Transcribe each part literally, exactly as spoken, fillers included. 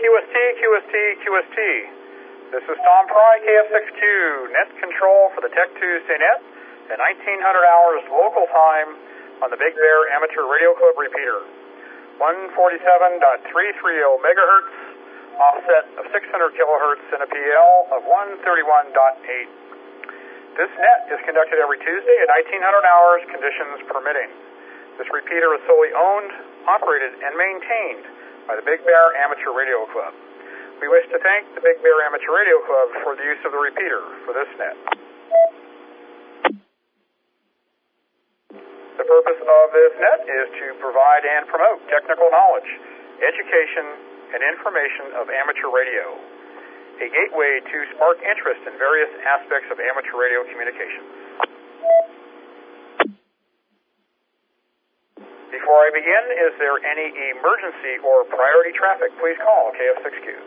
Q S T, Q S T, Q S T. This is Tom Pry, K F six Q, net control for the Tech Tuesday net at nineteen hundred hours local time on the Big Bear Amateur Radio Club repeater. one forty-seven point three three zero megahertz, offset of six hundred kilohertz and a P L of one thirty-one point eight. This net is conducted every Tuesday at nineteen hundred hours, conditions permitting. This repeater is solely owned, operated, and maintained by the Big Bear Amateur Radio Club. We wish to thank the Big Bear Amateur Radio Club for the use of the repeater for this net. The purpose of this net is to provide and promote technical knowledge, education, and information of amateur radio, a gateway to spark interest in various aspects of amateur radio communication. Before I begin, is there any emergency or priority traffic? Please call K F six Q.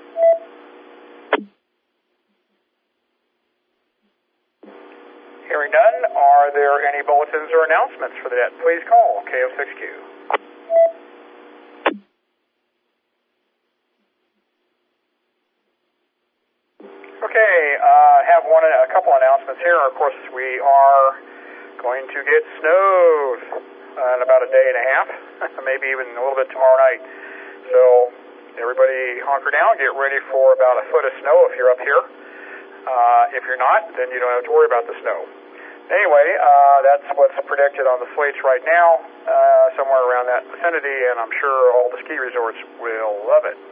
Hearing none, are there any bulletins or announcements for the net? Please call K F six Q. Okay, uh, I have one, a couple announcements here. Of course, we are going to get snowed uh, in about a day and a half, maybe even a little bit tomorrow night. So everybody hunker down, get ready for about a foot of snow if you're up here. Uh, if you're not, then you don't have to worry about the snow. Anyway, uh, that's what's predicted on the slates right now, uh, somewhere around that vicinity, and I'm sure all the ski resorts will love it.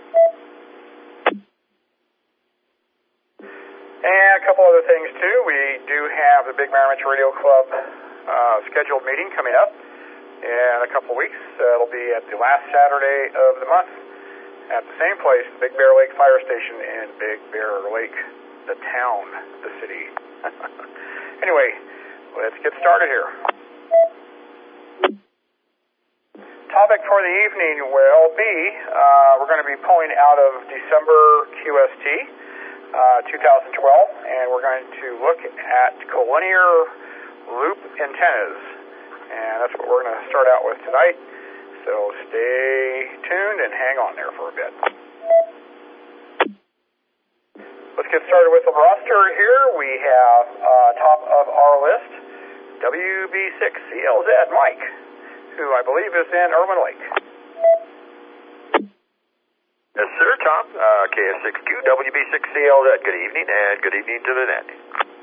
And a couple other things, too. We do have the Big Bear Amateur Radio Club uh, scheduled meeting coming up in a couple weeks. Uh, it'll be at the last Saturday of the month at the same place, the Big Bear Lake Fire Station in Big Bear Lake, the town, the city. Anyway, let's get started here. Topic for the evening will be, uh, we're going to be pulling out of December Q S T uh, twenty twelve, and we're going to look at collinear loop antennas. And that's what we're going to start out with tonight. So stay tuned and hang on there for a bit. Let's get started with the roster here. We have uh, top of our list, W B six C L Z Mike, who I believe is in Irwin Lake. Yes, sir, Tom. Uh, K F six Q, W B six C L Z. Good evening, and good evening to the net.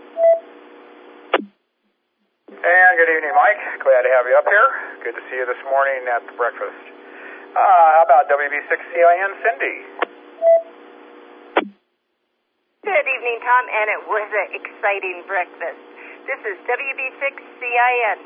And good evening, Mike. Glad to have you up here. Good to see you this morning at the breakfast. Uh, how about W B six C I N Cindy? Good evening, Tom, and it was an exciting breakfast. This is W B six C I N.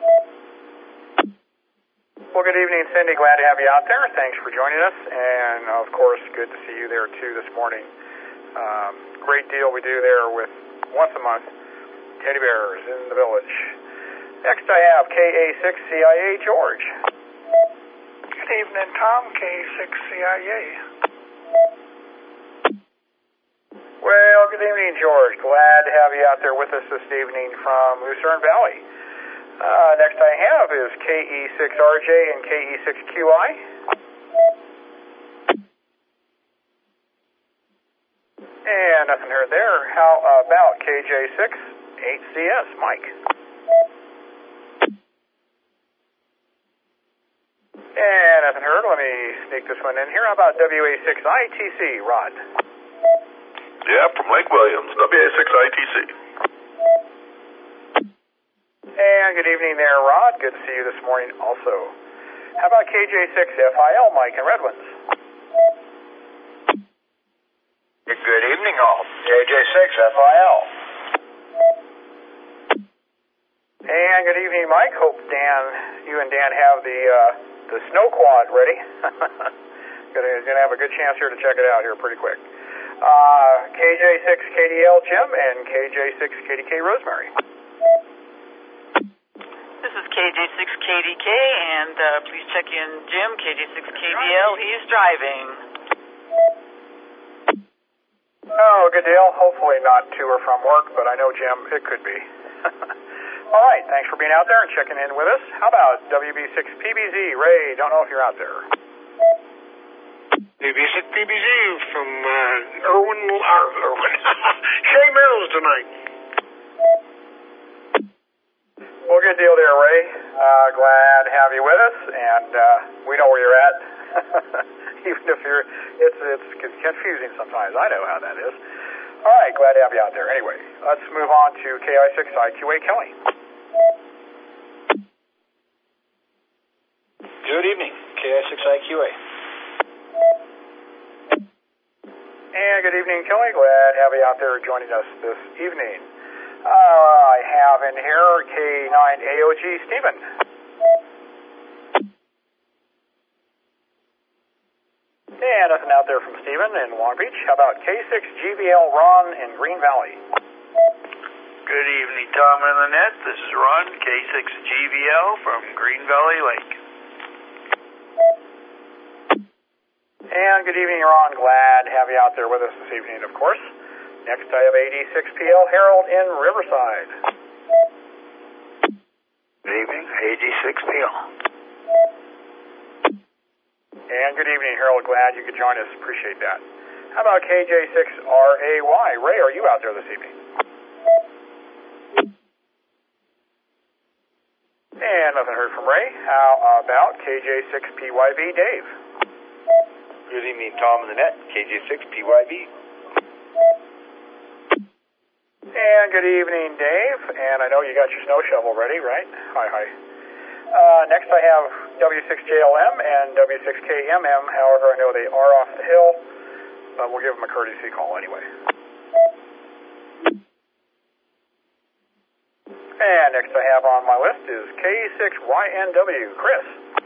Well, good evening, Cindy. Glad to have you out there. Thanks for joining us. And, of course, good to see you there, too, this morning. Um, great deal we do there with, once a month, teddy bears in the village. Next, I have K A six C I A George. Good evening, Tom. K A six C I A. Well, good evening, George. Glad to have you out there with us this evening from Lucerne Valley. Uh, next I have is K E six R J and K E six Q I. And nothing heard there. How about K J six eight C S, Mike? And nothing heard. Let me sneak this one in here. How about W A six I T C, Rod? Yeah, from Lake Williams, W A six I T C. And good evening there, Rod. Good to see you this morning also. How about K J six F I L, Mike, in Redlands? Good evening, all. K J six F I L. And good evening, Mike. Hope Dan, you and Dan have the uh, the snow quad ready. gonna, gonna have a good chance here to check it out here pretty quick. Uh, K J six K D L Jim and K J six K D K Rosemary. This is K J six K D K, and uh, please check in Jim, K J six K D L. He is driving. Oh, good deal. Hopefully not to or from work, but I know Jim, it could be. All right, thanks for being out there and checking in with us. How about W B six P B Z? Ray, don't know if you're out there. K W B six P B Z from uh, Irwin, uh, Irwin. Shea Mills tonight. Well, good deal there, Ray. Uh, glad to have you with us, and uh, we know where you're at. Even if you're, it's it's confusing sometimes. I know how that is. All right, glad to have you out there. Anyway, let's move on to K I six I Q A Kelly. Good evening, K I six I Q A. And good evening, Kelly. Glad to have you out there joining us this evening. Uh, I have in here K nine A O G Stephen. And nothing out there from Stephen in Long Beach. How about K six G V L Ron in Green Valley? Good evening, Tom and Lynette. This is Ron, K six G V L from Green Valley Lake. And good evening, Ron. Glad to have you out there with us this evening, of course. Next, I have A D six P L Harold in Riverside. Good evening, A D six P L. And good evening, Harold. Glad you could join us. Appreciate that. How about K J six R A Y? Ray, are you out there this evening? And nothing heard from Ray. How about K J six P Y V? Dave? Good evening, Tom and Lynette, K J six P Y V. And good evening, Dave. And I know you got your snow shovel ready, right? Hi, hi. Uh, next I have W six J L M and W six K M M. However, I know they are off the hill, but we'll give them a courtesy call anyway. And next I have on my list is K six Y N W. Chris.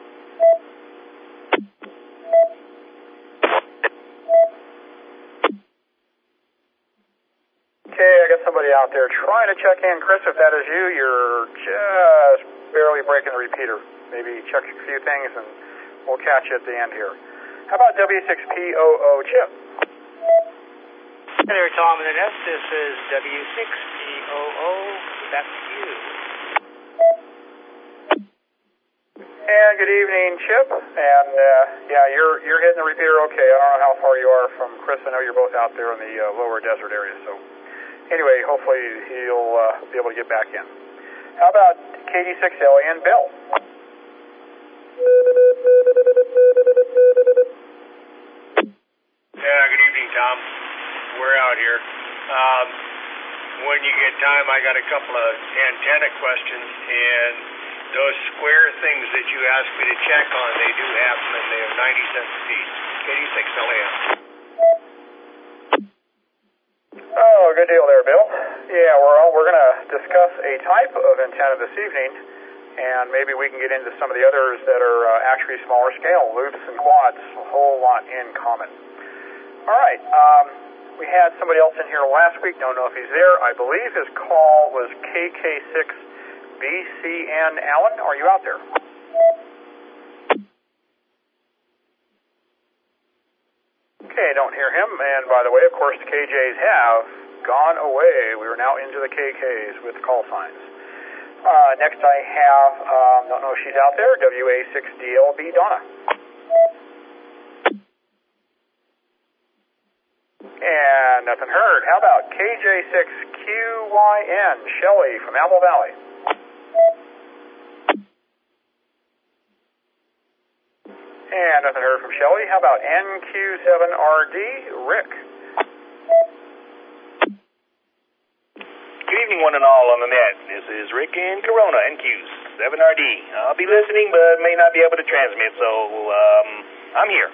Okay, I got somebody out there trying to check in. Chris, if that is you, you're just barely breaking the repeater. Maybe check a few things and we'll catch you at the end here. How about W six P O O Chip? Hey there, Tom and Annette. This is W six P O O. That's you. And good evening, Chip. And uh, yeah, you're you're hitting the repeater okay. I don't know how far you are from Chris. I know you're both out there in the uh, lower desert area. So anyway, hopefully he'll uh, be able to get back in. How about K D six L A N Bill? Yeah, good evening, Tom. We're out here. Um, when you get time, I got a couple of antenna questions, and those square things that you asked me to check on, they do have them, and they are ninety cents a piece. K D six L A N. Oh, good deal there, Bill. Yeah, we're all, we're going to discuss a type of antenna this evening, and maybe we can get into some of the others that are uh, actually smaller scale, loops and quads, a whole lot in common. All right, um, we had somebody else in here last week, don't know if he's there. I believe his call was K K six B C N Allen. Are you out there? Okay, don't hear him. And by the way, of course, the K Js have gone away. We are now into the K Ks with call signs. Uh, next I have, um, don't know if she's out there, W A six D L B Donna. And nothing heard. How about K J six Q Y N, Shelley from Apple Valley? And nothing heard from Shelley. How about N Q seven R D, Rick? Good evening, one and all on the net. This is Rick in Corona, N Q seven R D. I'll be listening, but may not be able to transmit, so um, I'm here.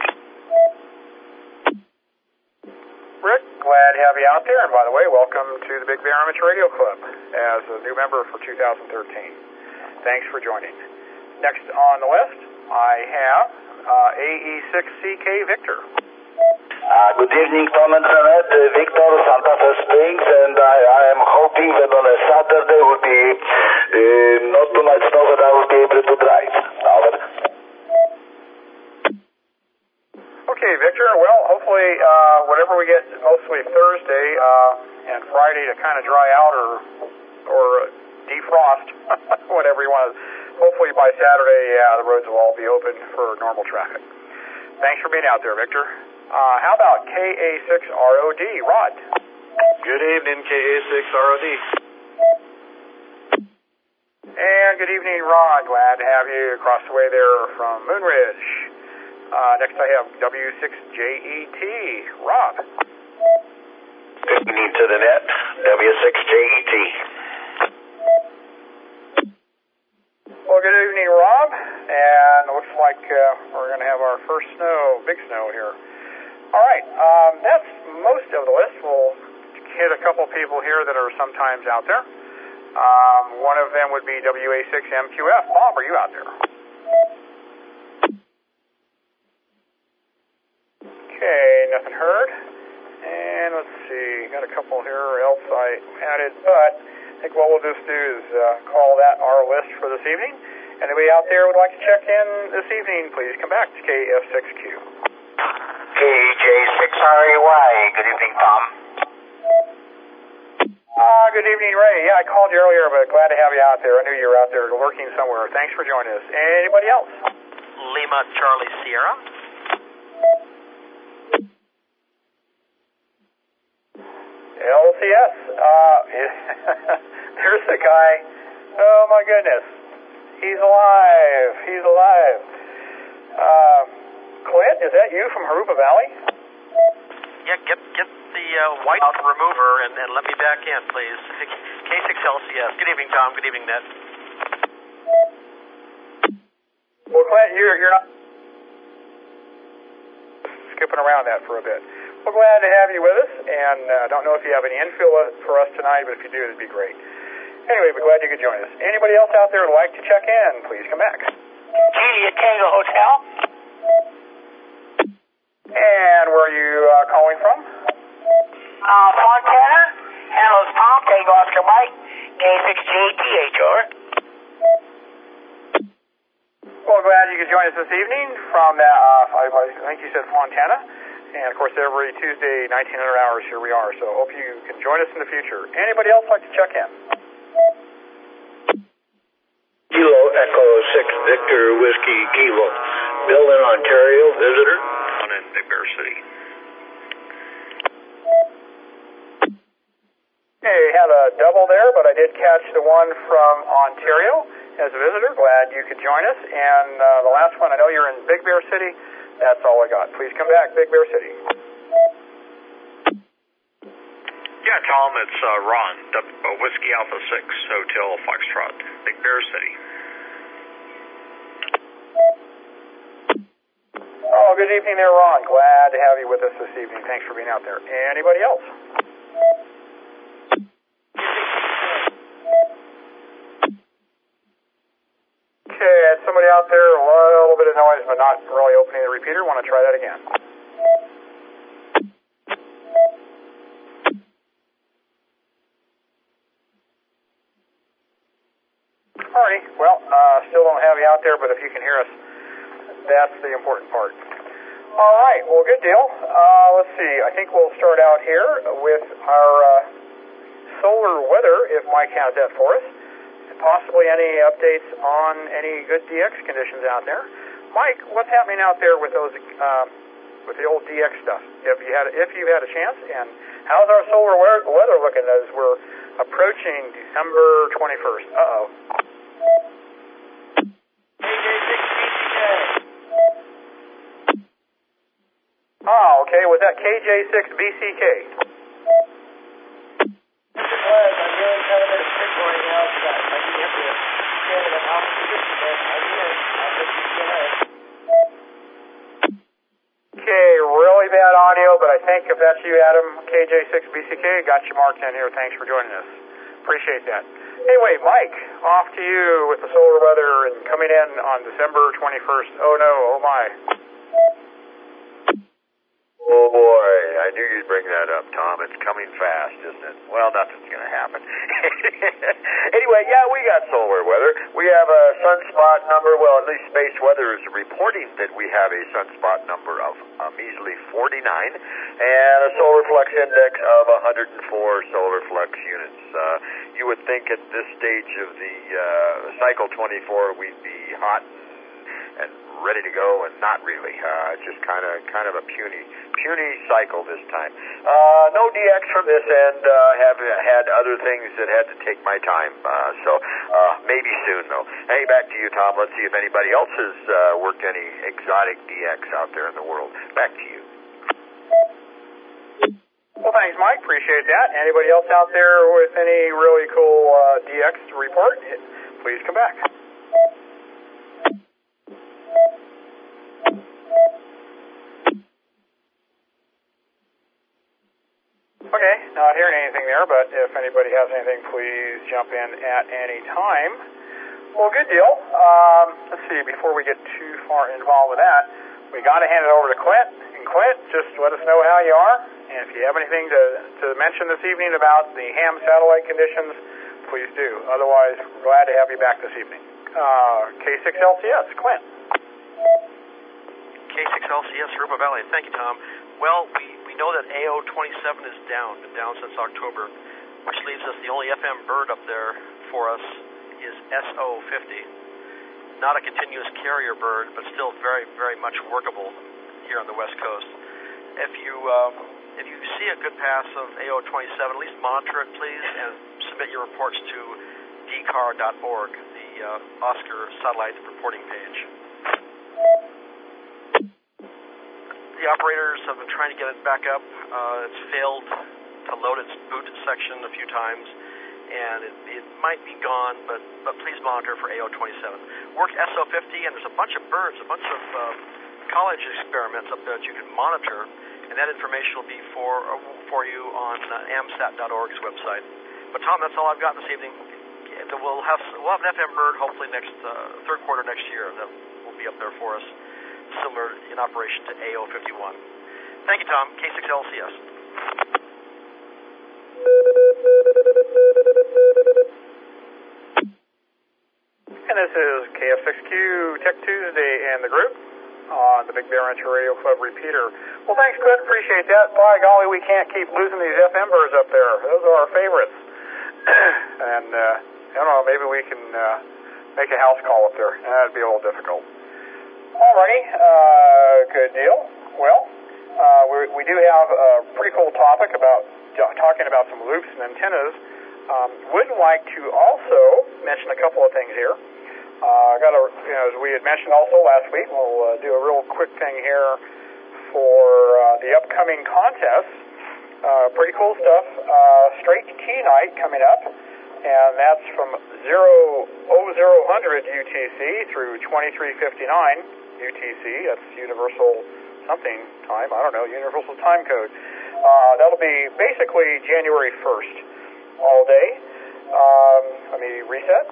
Rick, glad to have you out there. And by the way, welcome to the Big Bear Amateur Radio Club as a new member for two thousand thirteen. Thanks for joining. Next on the list, I have uh, A E six C K Victor. Uh, good evening, Tom and Janet. Uh, Victor, Santa Fe Springs, and I, I am hoping that on a Saturday will be uh, not too much snow, but I will be able to drive. Over. Okay, Victor. Well, hopefully, uh, whatever we get, mostly Thursday uh, and Friday to kind of dry out or or defrost, whatever you want. Hopefully by Saturday, yeah, the roads will all be open for normal traffic. Thanks for being out there, Victor. Uh, how about K A six R O D, Rod? Good evening, K A six R O D. And good evening, Ron. Glad to have you across the way there from Moonridge. Uh, next I have W six J E T, Rob. Good evening to the net, W six J E T. Well, good evening, Rob. And it looks like uh, we're going to have our first snow, big snow here. All right, um, that's most of the list. We'll hit a couple people here that are sometimes out there. Um, one of them would be W A six M Q F. Bob, are you out there? Okay, nothing heard. And let's see, got a couple here else I added, but I think what we'll just do is uh, call that our list for this evening. Anybody out there would like to check in this evening, please come back to K F six Q. K J six R A Y, good evening, Tom. Uh, good evening, Ray. Yeah, I called you earlier, but glad to have you out there. I knew you were out there working somewhere. Thanks for joining us. Anybody else? Lima Charlie Sierra. L C S. Uh, there's the guy. Oh, my goodness. He's alive. He's alive. Uh, Clint, is that you from Harupa Valley? Yeah, get get the uh, whiteout remover and, and let me back in, please. K six L C S. Good evening, Tom. Good evening, Ned. Well, Clint, you're, you're not skipping around that for a bit. We're glad to have you with us, and I uh, don't know if you have any infill for us tonight, but if you do, it'd be great. Anyway, we're glad you could join us. Anybody else out there who'd like to check in, please come back. Julia Tango Hotel. And where are you uh, calling from? Uh, Fontana. Hello, Tom. Tango Oscar Mike. K six J T H R. Well, glad you could join us this evening from that, uh, I, I think you said Fontana. And, of course, every Tuesday, nineteen hundred hours, here we are. So hope you can join us in the future. Anybody else like to check in? Kilo Echo six Victor Whiskey Kilo. Bill in Ontario, visitor. On in Big Bear City. Hey, had a double there, but I did catch the one from Ontario as a visitor. Glad you could join us. And uh, the last one, I know you're in Big Bear City. That's all I got. Please come back, Big Bear City. Yeah, Tom, it's uh, Ron, w- uh, Whiskey Alpha six, Hotel Foxtrot, Big Bear City. Oh, good evening there, Ron. Glad to have you with us this evening. Thanks for being out there. Anybody else? Okay, had somebody out there, a little bit of noise, but not really opening the repeater. Want to try that again? Alrighty, well, uh, still don't have you out there, but if you can hear us, that's the important part. All right, well, good deal. Uh, let's see, I think we'll start out here with our uh, solar weather, if Mike has that for us, and possibly any updates on any good D X conditions out there. Mike, what's happening out there with those, uh, with the old D X stuff? If you had, if you've had a chance, and how's our solar weather looking as we're approaching December twenty-first? Uh-oh. Oh, okay. Was that K J six B C K? Yes, it was. I'm really kind of in a stick right now, so I didn't have to stand in an opposite position, but I did. I'll let you go ahead. Okay, really bad audio, but I think if that's you, Adam, K J six B C K, got you marked in here. Thanks for joining us. Appreciate that. Anyway, Mike, off to you with the solar weather and coming in on December twenty-first. Oh, no. Oh, my. Oh boy, I knew you'd bring that up, Tom. It's coming fast, isn't it? Well, nothing's going to happen. Anyway, yeah, we got solar weather. We have a sunspot number. Well, at least Space Weather is reporting that we have a sunspot number of a measly forty-nine and a solar flux index of one hundred four solar flux units. Uh, you would think at this stage of the uh, cycle twenty-four we'd be hot and and ready to go, and not really. Uh, just kind of kind of a puny puny cycle this time. Uh, no D X from this end. Uh, have had other things that had to take my time. Uh, so uh, maybe soon though. Hey, back to you, Tom. Let's see if anybody else has uh, worked any exotic D X out there in the world. Back to you. Well, thanks, Mike. Appreciate that. Anybody else out there with any really cool uh, D X to report, please come back. Okay, not hearing anything there, but if anybody has anything, please jump in at any time. Well, good deal. Um, let's see, before we get too far involved with that, we got to hand it over to Clint. And Clint, just let us know how you are. And if you have anything to, to mention this evening about the ham satellite conditions, please do. Otherwise, we're glad to have you back this evening. Uh, K six L C S, Clint. K six L C S, Rupa Valley. Thank you, Tom. Well, we, we know that A O twenty-seven is down, been down since October, which leaves us the only F M bird up there for us is S O fifty. Not a continuous carrier bird, but still very, very much workable here on the West Coast. If you uh, if you see a good pass of A O twenty-seven, at least monitor it, please, and submit your reports to D C A R dot org, the uh, Oscar satellite reporting page. The operators have been trying to get it back up. Uh, it's failed to load its boot section a few times, and it, it might be gone, but, but please monitor for A O twenty-seven. Work S O fifty, and there's a bunch of birds, a bunch of uh, college experiments up there that you can monitor, and that information will be for for you on uh, A M S A T dot org's website. But Tom, that's all I've got this evening. We'll have we'll have an F M bird hopefully next uh, third quarter next year that will be up there for us, similar in operation to A O fifty-one. Thank you, Tom. K six L C S. And this is K F six Q Tech Tuesday and the group on the Big Bear Rancher Radio Club repeater. Well, thanks, Clint. Appreciate that. By golly, we can't keep losing these F M birds up there. Those are our favorites. and, uh, I don't know, maybe we can uh, make a house call up there. That'd be a little difficult. Alrighty, uh, good deal. Well, uh, we, we do have a pretty cool topic about talking about some loops and antennas. Um, would like to also mention a couple of things here. Uh, got a, you know, as we had mentioned also last week, we'll uh, do a real quick thing here for uh, the upcoming contest. Uh, pretty cool stuff. Uh, straight key night coming up, and that's from zero hundred U T C through twenty-three fifty-nine U T C. That's Universal something time. I don't know, Universal Time Code. Uh, that'll be basically January first, all day. Um, let me reset.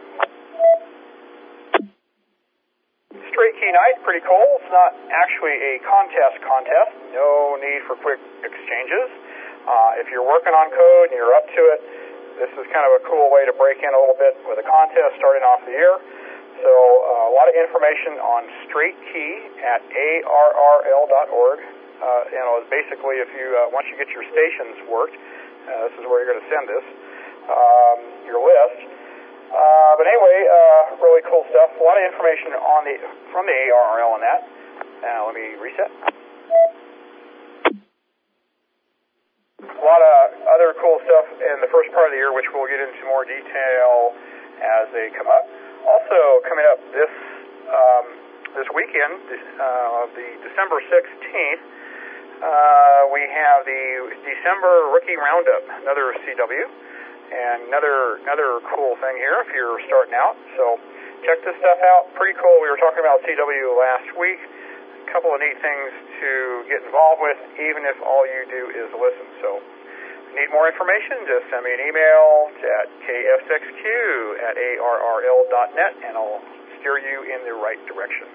Straight key night, pretty cool. It's not actually a contest contest. No need for quick exchanges. Uh, if you're working on code and you're up to it, this is kind of a cool way to break in a little bit with a contest starting off the year. So uh, a lot of information on Straight Key at A R R L dot org. Uh, you know, basically, if you uh, once you get your stations worked, uh, this is where you're going to send this, um, your list. Uh, but anyway, uh, really cool stuff. A lot of information on the from the A R R L on that. Now let me reset. A lot of other cool stuff in the first part of the year, which we'll get into more detail as they come up. Also coming up this um, this weekend, uh, the December sixteenth, uh, we have the December Rookie Roundup, another C W, and another another cool thing here if you're starting out. So check this stuff out. Pretty cool. We were talking about C W last week. A couple of neat things to get involved with, even if all you do is listen. So need more information, just send me an email at K F six Q at A R R L dot net, and I'll steer you in the right direction.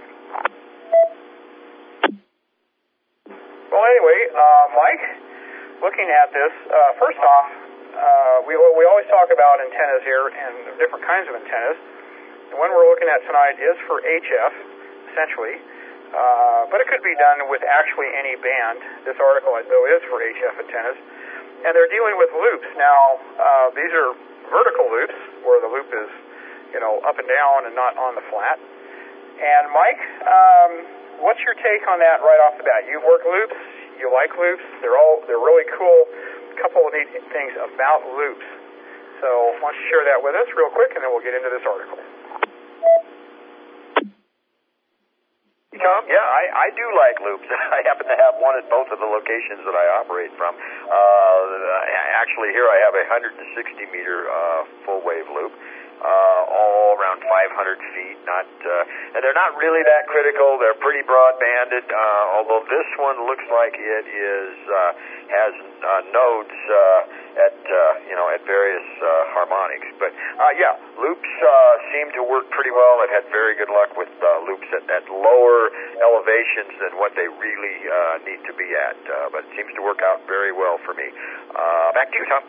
Well, anyway, uh, Mike, looking at this, uh, first off, uh, we, we always talk about antennas here and different kinds of antennas. The one we're looking at tonight is for H F, essentially, uh, but it could be done with actually any band. This article, though, is for H F antennas. And they're dealing with loops. Now, uh, these are vertical loops, where the loop is, you know, up and down and not on the flat. And Mike, um, what's your take on that right off the bat? You've worked loops. You like loops. They're all they're really cool. A couple of neat things about loops. So why don't you share that with us real quick, and then we'll get into this article. Tom, yeah, I, I do like loops. I happen to have one at both of the locations that I operate from. Uh, actually, here I have a one hundred sixty meter uh, full wave loop. Uh, all around five hundred feet. Not, uh, and they're not really that critical. They're pretty broad-banded. Uh, although this one looks like it is uh, has uh, nodes uh, at uh, you know at various uh, harmonics. But uh, yeah, loops uh, seem to work pretty well. I've had very good luck with uh, loops at, at lower elevations than what they really uh, need to be at. Uh, but it seems to work out very well for me. Uh, back to you, Tom.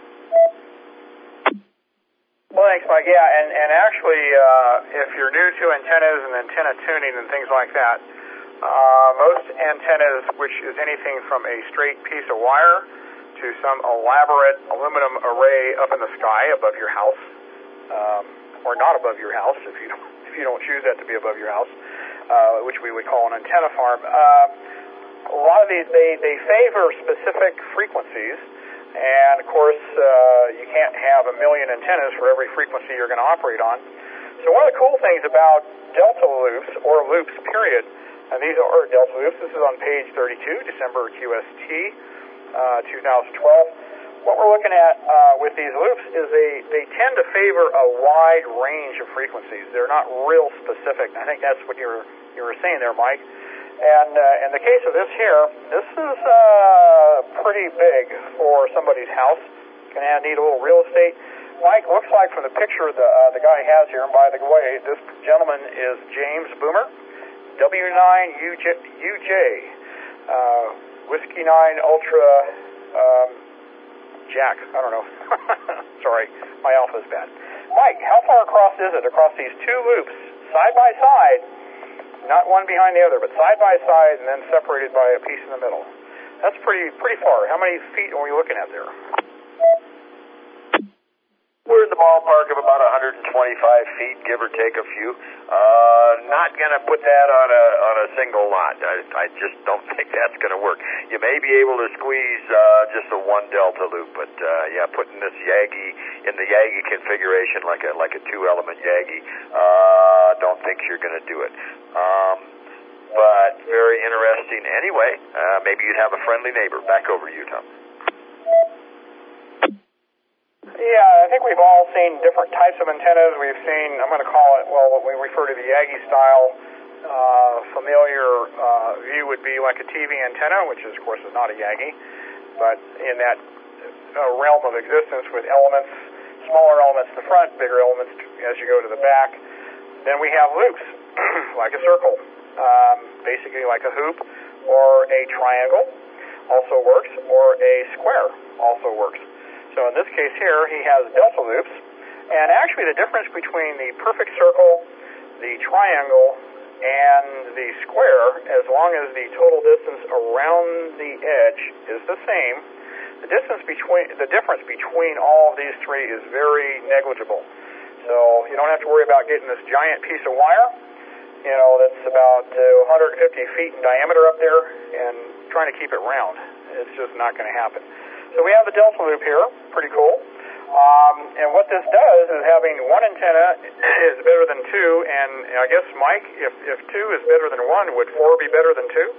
Well, thanks, Mike. Yeah, and, and actually, uh, if you're new to antennas and antenna tuning and things like that, uh, most antennas, which is anything from a straight piece of wire to some elaborate aluminum array up in the sky above your house, um, or not above your house if you don't, if you don't choose that to be above your house, uh, which we would call an antenna farm. Uh, a lot of these, they, they favor specific frequencies. And, of course, uh, you can't have a million antennas for every frequency you're going to operate on. So one of the cool things about delta loops, or loops, period, and these are delta loops. This is on page thirty-two, December Q S T, uh, twenty twelve. What we're looking at uh, with these loops is they, they tend to favor a wide range of frequencies. They're not real specific. I think that's what you were, you were saying there, Mike. And uh, in the case of this here, this is uh, pretty big for somebody's house. Going to need a little real estate. Mike, looks like from the picture the, uh, the guy has here, and by the way, this gentleman is James Boomer, W nine U J, uh, Whiskey nine Ultra um, Jack. I don't know. Sorry, my alpha's bad. Mike, how far across is it across these two loops, side by side? Not one behind the other, but side by side and then separated by a piece in the middle. That's pretty pretty far. How many feet are we looking at there? We're in the ballpark of about one hundred twenty-five feet, give or take a few. Uh, not going to put that on a on a single lot. I, I just don't think that's going to work. You may be able to squeeze uh, just a one delta loop, but uh, yeah, putting this Yagi in the Yagi configuration like a like a two element Yagi, uh, don't think you're going to do it. Um, but very interesting. Anyway, uh, maybe you'd have a friendly neighbor. Back over to you, Tom. Yeah, I think we've all seen different types of antennas. We've seen, I'm going to call it, well, what we refer to the Yagi style. Uh, familiar uh, view would be like a T V antenna, which is, of course, is not a Yagi, but in that uh, realm of existence with elements, smaller elements in the front, bigger elements as you go to the back. Then we have loops, like a circle, um, basically like a hoop, or a triangle also works, or a square also works. So in this case here, he has delta loops, and actually the difference between the perfect circle, the triangle, and the square, as long as the total distance around the edge is the same, the distance between the difference between all of these three is very negligible. So you don't have to worry about getting this giant piece of wire, you know, that's about uh, one hundred fifty feet in diameter up there, and trying to keep it round. It's just not going to happen. So we have the delta loop here, pretty cool. Um, and what this does is having one antenna is better than two, and I guess, Mike, if, if two is better than one, would four be better than two?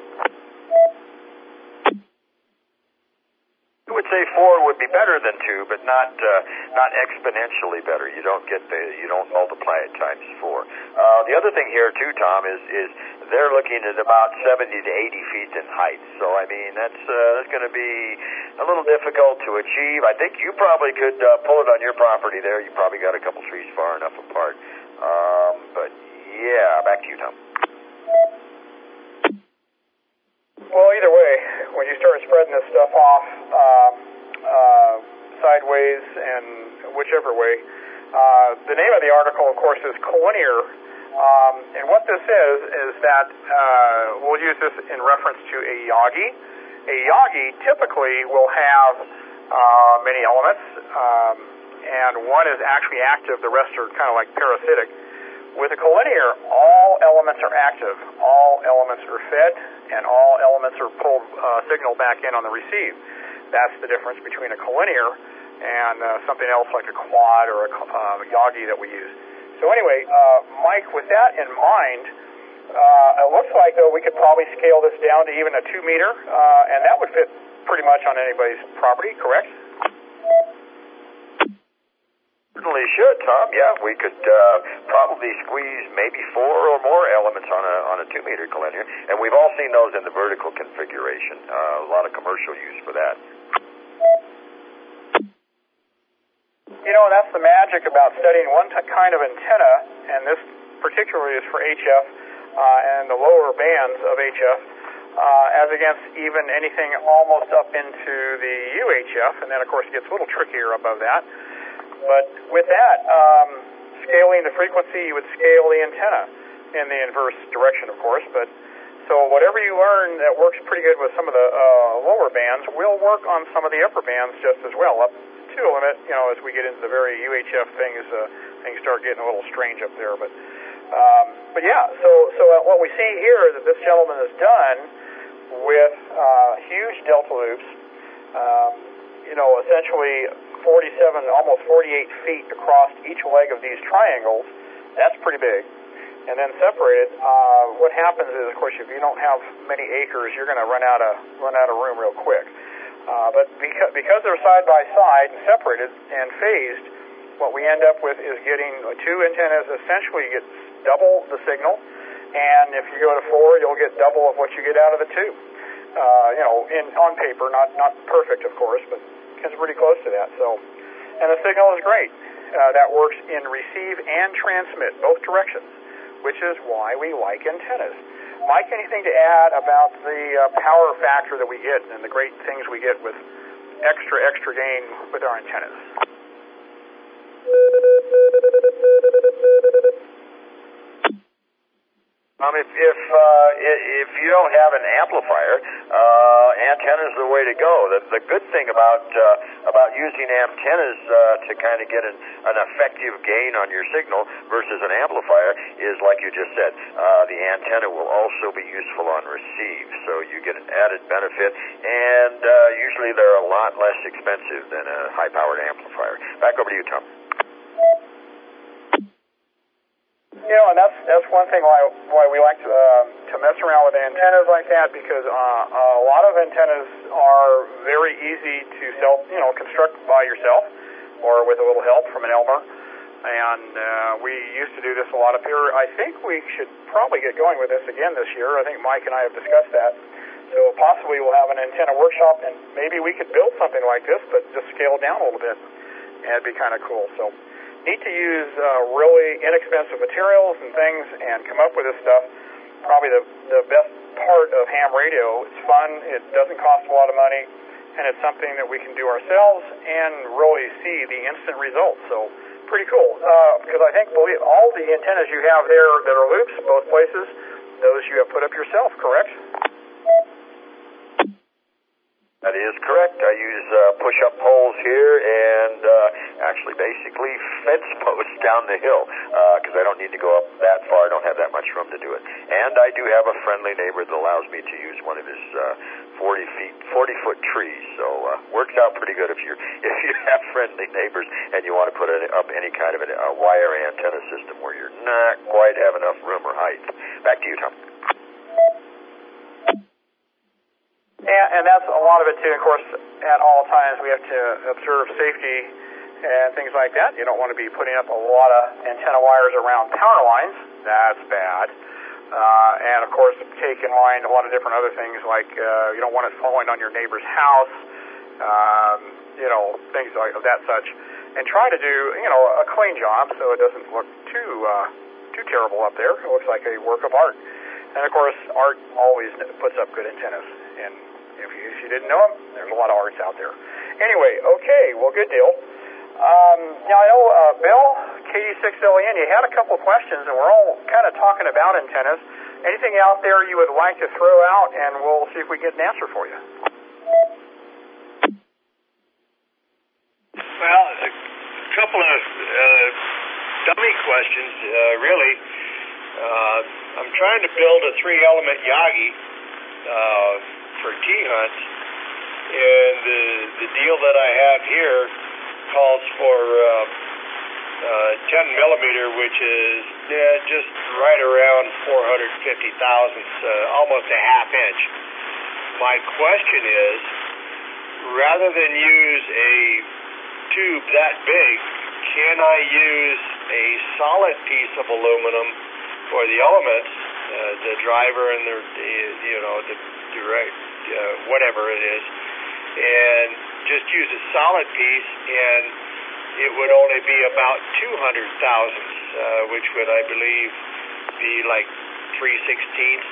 I would say four would be better than two, but not uh, not exponentially better. You don't get the you don't multiply it times four. Uh, the other thing here too, Tom, is is they're looking at about seventy to eighty feet in height. So I mean that's uh, that's going to be a little difficult to achieve. I think you probably could uh, pull it on your property there. You probably got a couple trees far enough apart. Um, but yeah, back to you, Tom. Well, either way, when you start spreading this stuff off uh, uh, sideways and whichever way, uh, the name of the article, of course, is collinear. Um, and what this is, is that uh, we'll use this in reference to a Yagi. A Yagi typically will have uh, many elements, um, and one is actually active, the rest are kind of like parasitic. With a collinear, all elements are active, all elements are fed, and all elements are pulled uh, signal back in on the receive. That's the difference between a collinear and uh, something else like a quad or a uh, Yagi that we use. So anyway, uh, Mike, with that in mind, uh, it looks like, though, we could probably scale this down to even a two meter, uh, and that would fit pretty much on anybody's property, correct? Certainly should, Tom. Yeah, we could uh, probably squeeze maybe four or more elements on a on a two meter collinear, and we've all seen those in the vertical configuration. Uh, a lot of commercial use for that. You know, that's the magic about studying one t- kind of antenna, and this particularly is for H F uh, and the lower bands of H F, uh, as against even anything almost up into the U H F, and then of course it gets a little trickier above that. But with that, um, scaling the frequency, you would scale the antenna in the inverse direction, of course. But so whatever you learn that works pretty good with some of the uh, lower bands will work on some of the upper bands just as well, up to a limit. You know, as we get into the very U H F things, uh, things start getting a little strange up there. But um, but yeah, so so uh, what we see here that this gentleman has done with uh, huge delta loops, um, you know, essentially forty-seven, almost forty-eight feet across each leg of these triangles. That's pretty big. And then separated, uh, what happens is, of course, if you don't have many acres, you're going to run out of run out of room real quick. Uh, but because, because they're side by side and separated and phased, what we end up with is getting two antennas. Essentially, you get double the signal, and if you go to four, you'll get double of what you get out of the two. Uh, you know, in on paper, not not perfect, of course, but it's pretty close to that. So, and the signal is great. Uh, that works in receive and transmit, both directions, which is why we like antennas. Mike, anything to add about the uh, power factor that we get and the great things we get with extra, extra gain with our antennas? Um, if if, uh, if you don't have an amplifier, uh, antennas are the way to go. The, the good thing about uh, about using antennas uh, to kind of get an, an effective gain on your signal versus an amplifier is, like you just said, uh, the antenna will also be useful on receive, so you get an added benefit, and uh, usually they're a lot less expensive than a high-powered amplifier. Back over to you, Tom. You know, and that's that's one thing why why we like to uh, to mess around with antennas like that, because uh, a lot of antennas are very easy to self you know construct by yourself or with a little help from an Elmer. And uh, we used to do this a lot up here. I think we should probably get going with this again this year. I think Mike and I have discussed that. So possibly we'll have an antenna workshop, and maybe we could build something like this, but just scale down a little bit, and it'd be kind of cool. So. Need to use uh, really inexpensive materials and things and come up with this stuff. Probably the, the best part of ham radio. It's fun, it doesn't cost a lot of money, and it's something that we can do ourselves and really see the instant results. So pretty cool. Uh, because I think, believe all the antennas you have there that are loops, both places, those you have put up yourself, correct? That is correct. I use uh, push-up poles here and uh, actually basically fence posts down the hill because uh, I don't need to go up that far. I don't have that much room to do it. And I do have a friendly neighbor that allows me to use one of his uh, forty feet, forty foot trees. So uh, works out pretty good if you if you have friendly neighbors and you want to put up any kind of a, a wire antenna system where you're not quite have enough room or height. Back to you, Tom. Yeah, and that's a lot of it too. Of course, at all times we have to observe safety and things like that. You don't want to be putting up a lot of antenna wires around power lines. That's bad. Uh, and of course, take in mind a lot of different other things like uh, you don't want it falling on your neighbor's house. Um, you know, things like that such. And try to do you know a clean job so it doesn't look too uh, too terrible up there. It looks like a work of art. And of course, art always puts up good antennas. And if you, if you didn't know them, there's a lot of arts out there. Anyway, okay, well, good deal. Um, now, I know, uh, Bill, K D six L E N, you had a couple of questions, and we're all kind of talking about antennas. Anything out there you would like to throw out, and we'll see if we get an answer for you. Well, a couple of uh, dummy questions, uh, really. Uh, I'm trying to build a three-element Yagi uh, for T-hunts, and the, the deal that I have here calls for uh, uh, ten millimeter, which is yeah, just right around four hundred fifty thousandths, uh, almost a half inch. My question is, rather than use a tube that big, can I use a solid piece of aluminum for the elements, uh, the driver and the, the you know, the direct, uh, whatever it is, and just use a solid piece, and it would only be about two hundred thousandths, uh, which would, I believe, be like three sixteenths.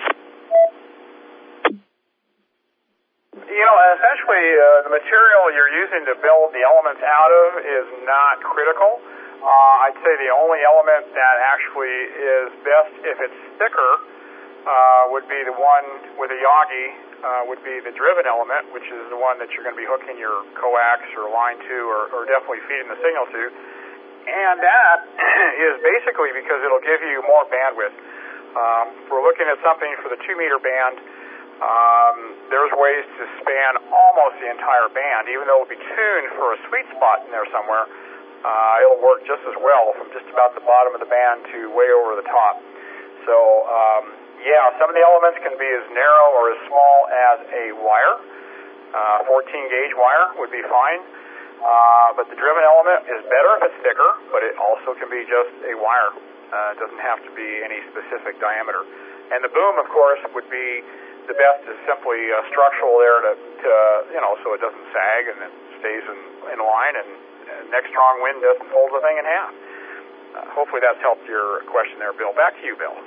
You know, essentially, uh, the material you're using to build the elements out of is not critical. Uh, I'd say the only element that actually is best if it's thicker uh, would be the one with a Yagi, uh, would be the driven element, which is the one that you're going to be hooking your coax or line to, or, or definitely feeding the signal to. And that is basically because it'll give you more bandwidth. Um, we're looking at something for the two meter band. Um, there's ways to span almost the entire band, even though it'll be tuned for a sweet spot in there somewhere. Uh, it'll work just as well from just about the bottom of the band to way over the top. So, um, yeah, some of the elements can be as narrow or as small as a wire. Uh, fourteen gauge wire would be fine. Uh, but the driven element is better if it's thicker, but it also can be just a wire. Uh, it doesn't have to be any specific diameter. And the boom, of course, would be the best is simply uh, structural there to, to, you know, so it doesn't sag and it stays in, in line, and next strong wind doesn't fold the thing in half. Uh, hopefully that's helped your question there, Bill. Back to you, Bill.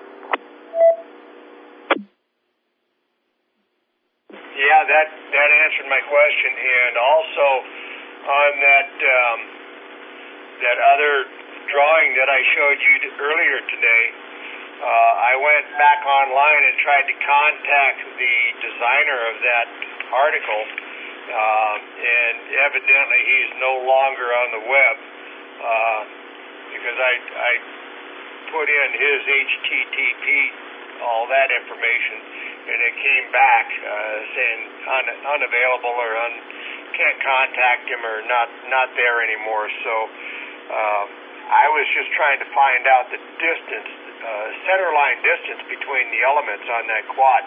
Yeah, that, that answered my question. And also on that um, that other drawing that I showed you earlier today, uh, I went back online and tried to contact the designer of that article. Uh, and evidently he's no longer on the web uh, because I, I put in his H T T P, all that information, and it came back uh, saying un, unavailable or un, can't contact him or not, not there anymore. So uh, I was just trying to find out the distance, uh, center line distance between the elements on that quad.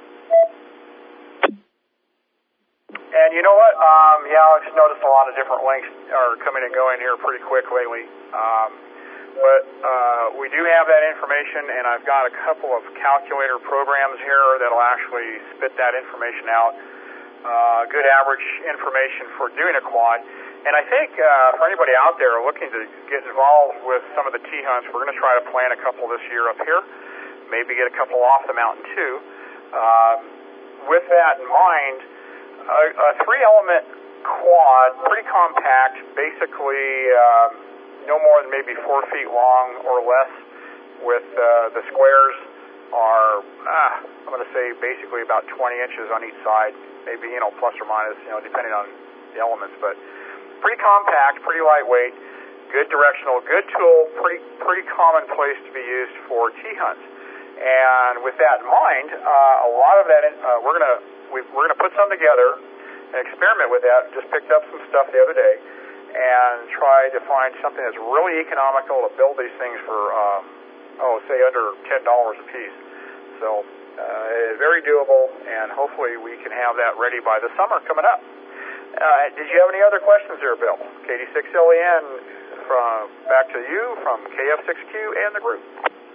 And you know what? Um, yeah, I've noticed a lot of different links are coming and going here pretty quick lately. Um, but uh, we do have that information, and I've got a couple of calculator programs here that'll actually spit that information out. Uh, good average information for doing a quad. And I think uh, for anybody out there looking to get involved with some of the T-hunts, we're going to try to plan a couple this year up here, maybe get a couple off the mountain too. Um, with that in mind, a, a three-element quad, pretty compact, basically um, no more than maybe four feet long or less, with uh, the squares are, ah, I'm going to say basically about twenty inches on each side, maybe, you know, plus or minus, you know, depending on the elements, but pretty compact, pretty lightweight, good directional, good tool, pretty pretty common place to be used for T-hunts. And with that in mind, uh, a lot of that, uh, we're gonna we, we're gonna put some together and experiment with that. Just picked up some stuff the other day and try to find something that's really economical to build these things for, um, oh, say under ten dollars a piece. So uh, very doable, and hopefully we can have that ready by the summer coming up. Uh, did you have any other questions there, Bill? K D six L E N, from, back to you from K F six Q and the group.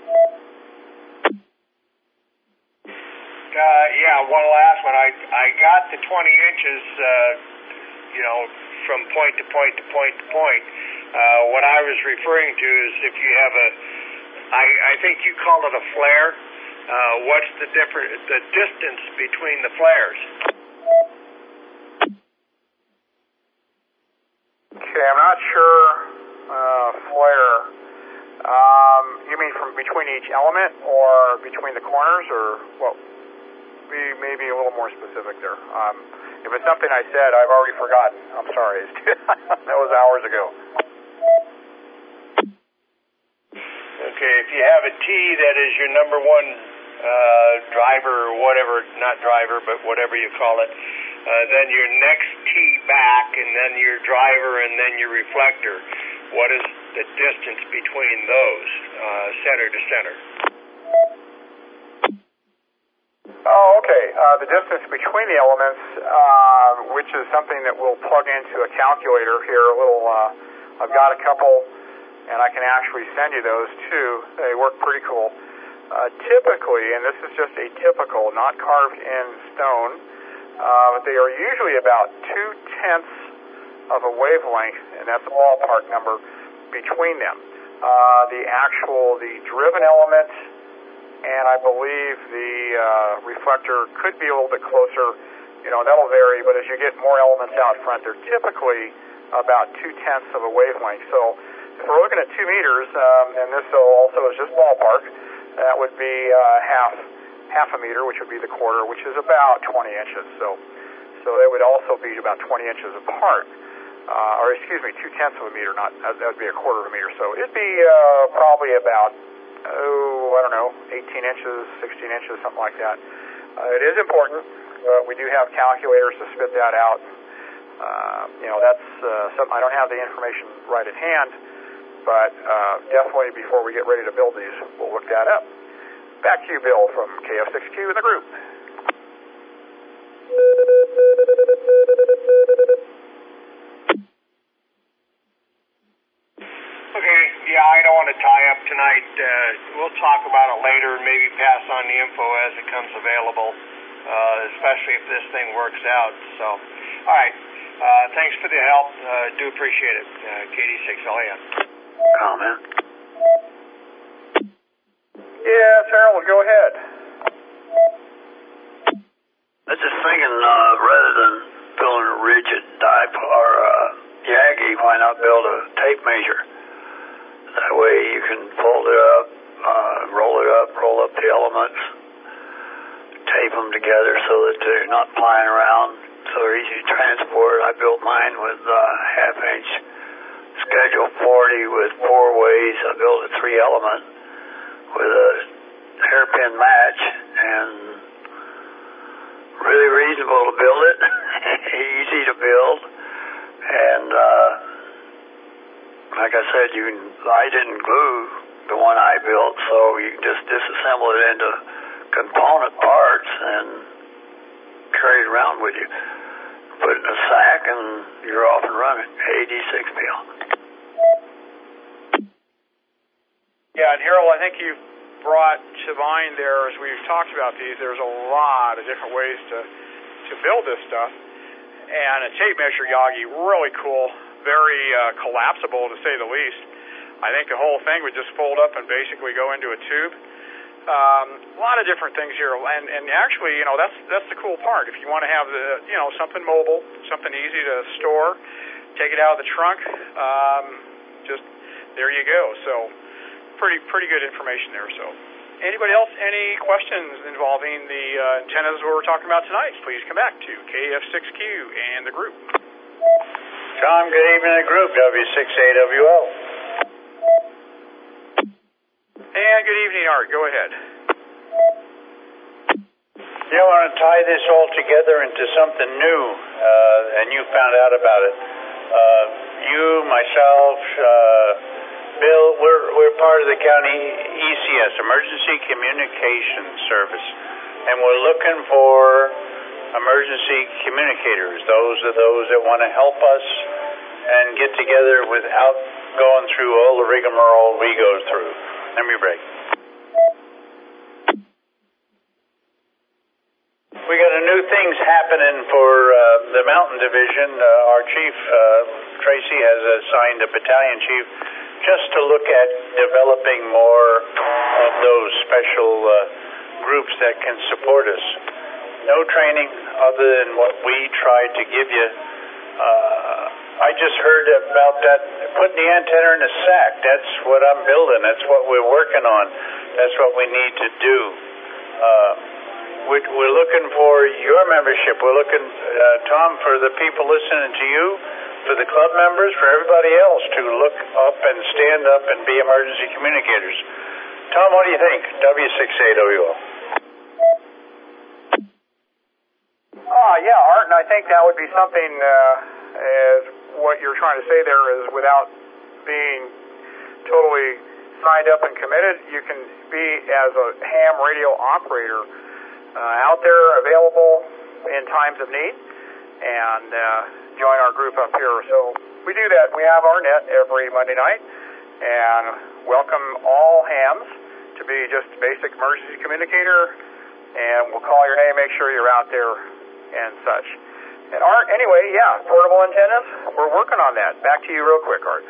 Uh, yeah, one last one. I I got the twenty inches, uh, you know, from point to point to point to point. Uh, what I was referring to is if you have a, I, I think you call it a flare. Uh, what's the different, the distance between the flares? Okay, I'm not sure. Uh, flare. Um, you mean from between each element or between the corners, or well? Be maybe a little more specific there. Um, if it's something I said, I've already forgotten. I'm sorry. That was hours ago. Okay, if you have a T that is your number one uh, driver or whatever, not driver, but whatever you call it, uh, then your next T back, and then your driver, and then your reflector. What is the distance between those, uh, center to center? Oh, okay. Uh, the distance between the elements, uh, which is something that we'll plug into a calculator here. A little. Uh, I've got a couple, and I can actually send you those too. They work pretty cool. Uh, typically, and this is just a typical, not carved in stone, uh, they are usually about two tenths of a wavelength, and that's a ballpark number between them. Uh, the actual, the driven element, and I believe the uh, reflector could be a little bit closer. You know, that'll vary, but as you get more elements out front, they're typically about two-tenths of a wavelength. So if we're looking at two meters, um, and this also is just ballpark, that would be uh, half half a meter, which would be the quarter, which is about twenty inches. So so they would also be about twenty inches apart. Uh, or excuse me, two-tenths of a meter, not that would be a quarter of a meter. So it'd be uh, probably about oh, I don't know, eighteen inches, sixteen inches, something like that. Uh, it is important. Uh, we do have calculators to spit that out. Uh, you know, that's uh, something I don't have the information right at hand, but uh, definitely before we get ready to build these, we'll look that up. Back to you, Bill, from K F six Q in the group. Okay, yeah, I don't want to tie up tonight. Uh, we'll talk about it later and maybe pass on the info as it comes available, uh, especially if this thing works out. So, all right, uh, thanks for the help. Uh, do appreciate it. Uh, K D six L A M. Comment? Yes, Harold, go ahead. I was just thinking, uh, rather than building a rigid dipole or uh, Yagi, why not build a tape measure? That way you can fold it up, uh, roll it up, roll up the elements, tape them together so that they're not flying around, so they're easy to transport. I built mine with uh, half-inch Schedule forty with four ways. I built a three-element with a hairpin match, and really reasonable to build it, easy to build, and uh, like I said, you can, I didn't glue the one I built, so you can just disassemble it into component parts and carry it around with you. Put it in a sack and you're off and running. eighty-six mil. Yeah, and Harold, I think you've brought to mind there, as we've talked about these, there's a lot of different ways to, to build this stuff. And a tape measure Yagi, really cool, very uh, collapsible to say the least. I think the whole thing would just fold up and basically go into a tube. Um, a lot of different things here, and, and actually, you know, that's that's the cool part. If you want to have the, you know, something mobile, something easy to store, take it out of the trunk, um, just there you go. So pretty pretty good information there. So anybody else, any questions involving the uh, antennas we're talking about tonight, please come back to K F six Q and the group. Tom, good evening, the group, W six A W L. And good evening, Art. Go ahead. You know, I want to tie this all together into something new, uh, and you found out about it. Uh, you, myself, uh, Bill, we're we're part of the county E C S, Emergency Communication Service, and we're looking for emergency communicators. Those are those that want to help us and get together without going through all the rigmarole we go through. Let me break. We got a new things happening for uh, the Mountain Division. Uh, our chief, uh, Tracy, has assigned a battalion chief just to look at developing more of those special uh, groups that can support us. No training other than what we tried to give you. Uh, I just heard about that, putting the antenna in a sack. That's what I'm building. That's what we're working on. That's what we need to do. Uh, we're, we're looking for your membership. We're looking, uh, Tom, for the people listening to you. for the club members, for everybody else to look up and stand up and be emergency communicators. Tom, what do you think? W six A W O. Uh, yeah, Art, and I think that would be something, uh, as what you're trying to say there is without being totally signed up and committed, you can be as a ham radio operator uh, out there available in times of need and uh, join our group up here. So we do that. We have our net every Monday night and welcome all hams to be just a basic emergency communicator, and we'll call your name, make sure you're out there and such. And Art, anyway, yeah, portable antennas, we're working on that. Back to you real quick, Art.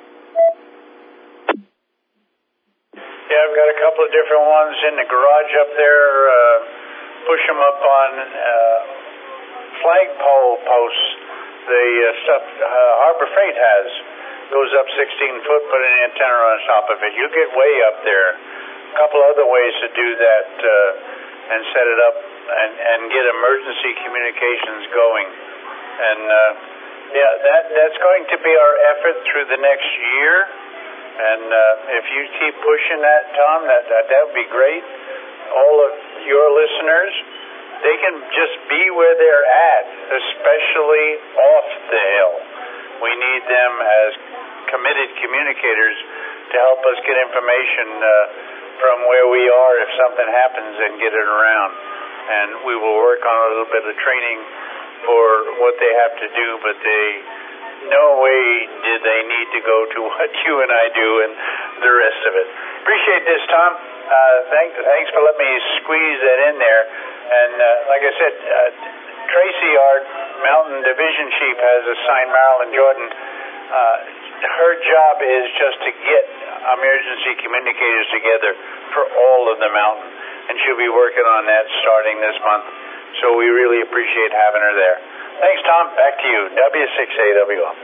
Yeah, I've got a couple of different ones in the garage up there. Uh, push them up on uh, flagpole posts. The uh, stuff uh, Harbor Freight has goes up sixteen foot, put an antenna on top of it. You get way up there. A couple other ways to do that uh, and set it up and, and get emergency communications going. And uh, yeah, that that's going to be our effort through the next year. And uh, if you keep pushing that, Tom, that, that that would be great. All of your listeners, they can just be where they're at, especially off the hill. We need them as committed communicators to help us get information uh, from where we are if something happens and get it around. And we will work on a little bit of training for what they have to do, but they... no way did they need to go to what you and I do and the rest of it. Appreciate this, Tom. Uh, thank, thanks for letting me squeeze that in there. And uh, like I said, uh, Tracy, our Mountain Division Chief, has assigned Marilyn Jordan. Uh, her job is just to get emergency communicators together for all of the mountain. And she'll be working on that starting this month. So we really appreciate having her there. Thanks, Tom. Back to you. W six A W O.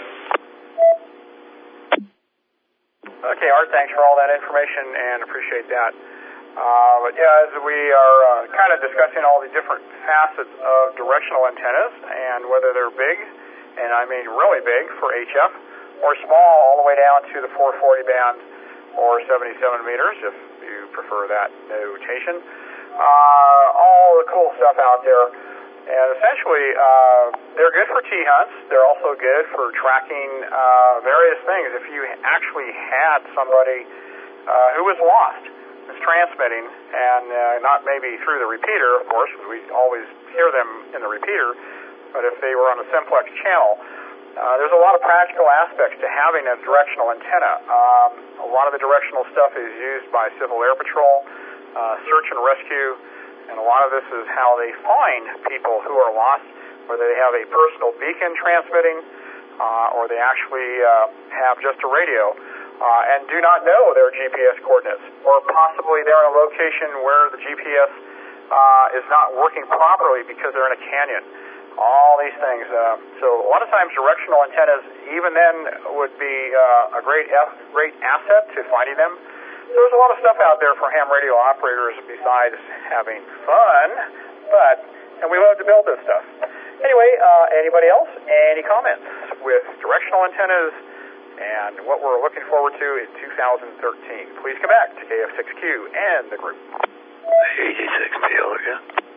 Okay, Art, thanks for all that information and appreciate that. Uh, but yeah, as we are uh, kind of discussing all the different facets of directional antennas and whether they're big, and I mean really big for H F, or small all the way down to the four forty band or seventy-seven meters if you prefer that notation. Uh, all the cool stuff out there. And essentially, uh, they're good for T-hunts. They're also good for tracking uh, various things. If you actually had somebody uh, who was lost, was transmitting, and uh, not maybe through the repeater, of course, we always hear them in the repeater, but if they were on a simplex channel, uh, there's a lot of practical aspects to having a directional antenna. Um, a lot of the directional stuff is used by Civil Air Patrol, uh, search and rescue, and a lot of this is how they find people who are lost, whether they have a personal beacon transmitting uh, or they actually uh, have just a radio uh, and do not know their G P S coordinates, or possibly they're in a location where the G P S uh, is not working properly because they're in a canyon. All these things. Uh, so a lot of times directional antennas, even then, would be uh, a great, great asset to finding them. There's a lot of stuff out there for ham radio operators besides having fun, but, and we love to build this stuff. Anyway, uh, anybody else? Any comments with directional antennas and what we're looking forward to in two thousand thirteen? Please come back to K F six Q and the group. eighty-six P L again.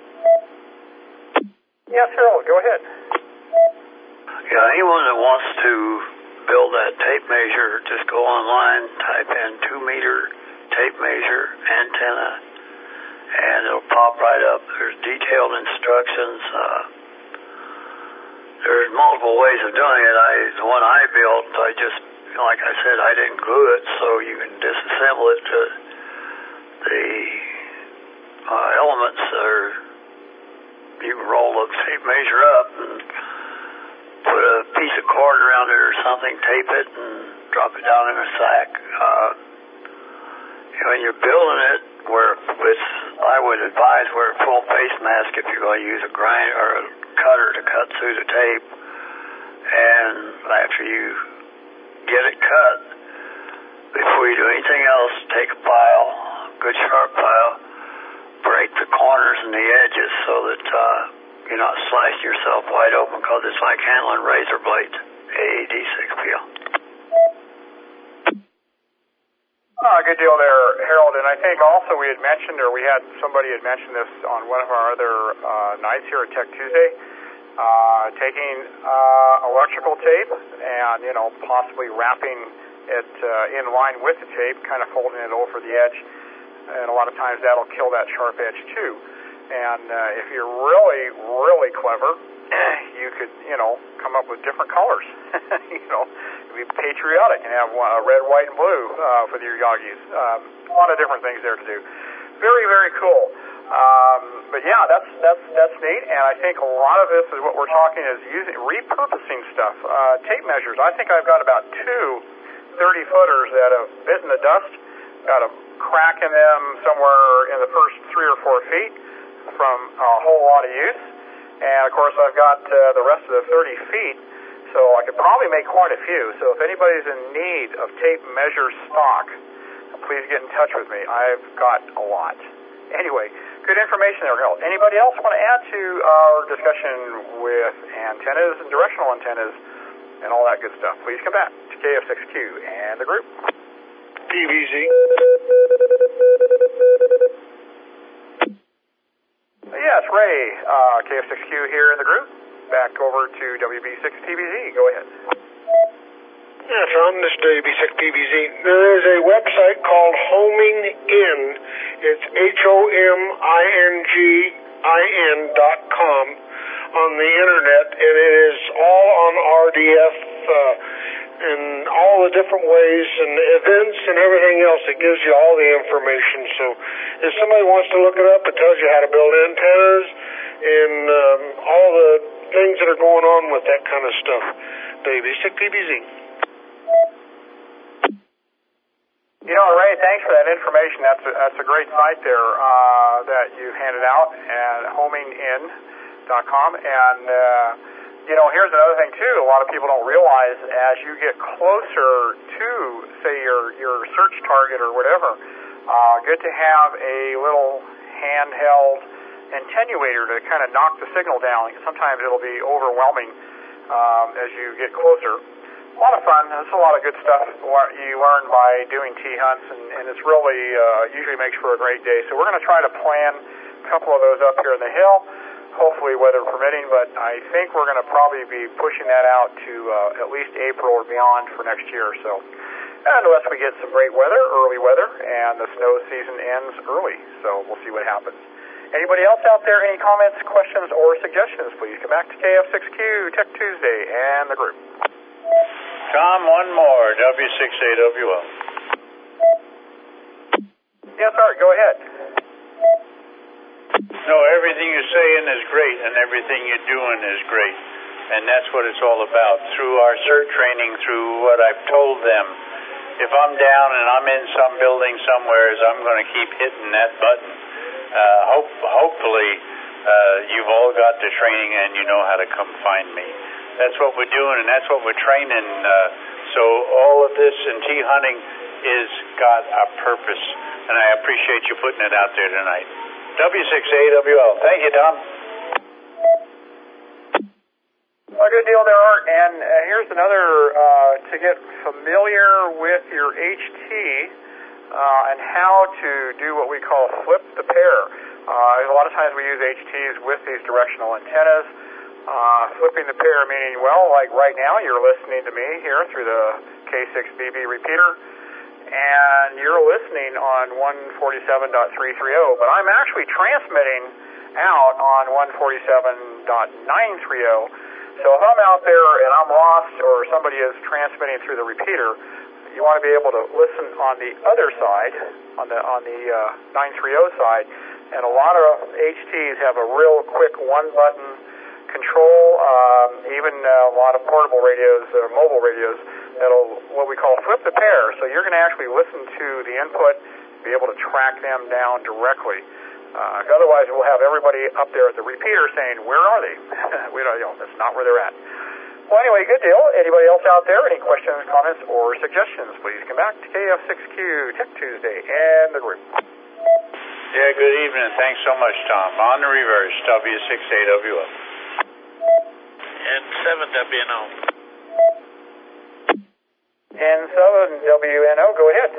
Yes, Harold, go ahead. Yeah, anyone that wants to build that tape measure, just go online, type in two meter tape measure antenna, and it'll pop right up. There's detailed instructions. Uh, there's multiple ways of doing it. I, the one I built, I just, like I said, I didn't glue it, so you can disassemble it to the uh, elements, or you can roll the tape measure up and put a piece of cord around it or something, tape it, and drop it down in a sack. Uh, when you're building it, where it's, I would advise wear a full face mask if you're going to use a grind or a cutter to cut through the tape. And after you get it cut, before you do anything else, take a file, a good sharp file, break the corners and the edges so that uh, you're not slicing yourself wide open, because it's like handling razor blades. A D six P L. Uh, good deal there, Harold. And I think also we had mentioned, or we had somebody had mentioned this on one of our other uh, nights here at Tech Tuesday, uh, taking uh, electrical tape and, you know, possibly wrapping it uh, in line with the tape, kind of folding it over the edge. And a lot of times that'll kill that sharp edge too. And uh, if you're really, really clever, you could, you know, come up with different colors. you know, be patriotic and have one, uh, red, white, and blue uh, for your Yagis. Um, a lot of different things there to do. Very, very cool. Um, but yeah, that's that's that's neat. And I think a lot of this is what we're talking is using repurposing stuff. Uh, tape measures. I think I've got about two thirty footers that have bitten the dust. Got a crack in them somewhere in the first three or four feet from a whole lot of use. And of course, I've got uh, the rest of the thirty feet. So I could probably make quite a few. So if anybody's in need of tape measure stock, please get in touch with me. I've got a lot. Anyway, good information there, Harold. Anybody else want to add to our discussion with antennas and directional antennas and all that good stuff? Please come back to K F six Q and the group. T V Z. Yes, Ray, uh, K F six Q here in the group. Back over to W B six T V Z. Go ahead. Yes, I'm this W B six T V Z. There is a website called Homing In. It's H O M I N G I N dot com on the internet, and it is all on R D F uh, and all the different ways and events and everything else. It gives you all the information. So if somebody wants to look it up, it tells you how to build antennas and um, all the things that are going on with that kind of stuff. W B six T V Z. You know, Ray, thanks for that information. That's a, that's a great site there uh, that you handed out at homing in dot com. And, uh, you know, here's another thing, too. A lot of people don't realize as you get closer to, say, your, your search target or whatever, uh, good to have a little handheld attenuator to kind of knock the signal down. Sometimes it'll be overwhelming um, as you get closer. A lot of fun. There's a lot of good stuff you learn by doing T-hunts, and, and it's really uh, usually makes for a great day. So we're going to try to plan a couple of those up here in the hill, hopefully weather permitting, but I think we're going to probably be pushing that out to uh, at least April or beyond for next year. So unless we get some great weather, early weather, and the snow season ends early. So we'll see what happens. Anybody else out there, any comments, questions, or suggestions, please come back to K F six Q, Tech Tuesday, and the group. Tom, one more, W six A W L. Yes, sir, go ahead. No, everything you're saying is great, and everything you're doing is great. And that's what it's all about. Through our CERT training, through what I've told them, if I'm down and I'm in some building somewhere, I'm going to keep hitting that button. Uh, hope, hopefully, uh, you've all got the training and you know how to come find me. That's what we're doing, and that's what we're training. Uh, so all of this and T-hunting is got a purpose, and I appreciate you putting it out there tonight. W six A W L. Thank you, Tom. A good deal there, Art. And uh, here's another, uh, to get familiar with your H T uh, and how to do what we call flip the pair. Uh, a lot of times we use H Ts with these directional antennas. Uh, flipping the pair meaning, well, like right now you're listening to me here through the K six B B repeater, and you're listening on one forty-seven point three thirty, but I'm actually transmitting out on one forty-seven point nine thirty. So if I'm out there and I'm lost or somebody is transmitting through the repeater, you want to be able to listen on the other side, on the on the uh, nine thirty side, and a lot of H Ts have a real quick one-button control, um, even uh, a lot of portable radios or mobile radios that'll what we call flip the pair. So you're going to actually listen to the input, be able to track them down directly. Uh, otherwise, we'll have everybody up there at the repeater saying, "Where are they?" we don't, you know, that's not where they're at. Well, anyway, good deal. Anybody else out there? Any questions, comments, or suggestions? Please come back to K F six Q Tech Tuesday and the group. Yeah, good evening. Thanks so much, Tom. On the reverse, W six A W L. And seven W N O. ten seven W N O. Go ahead.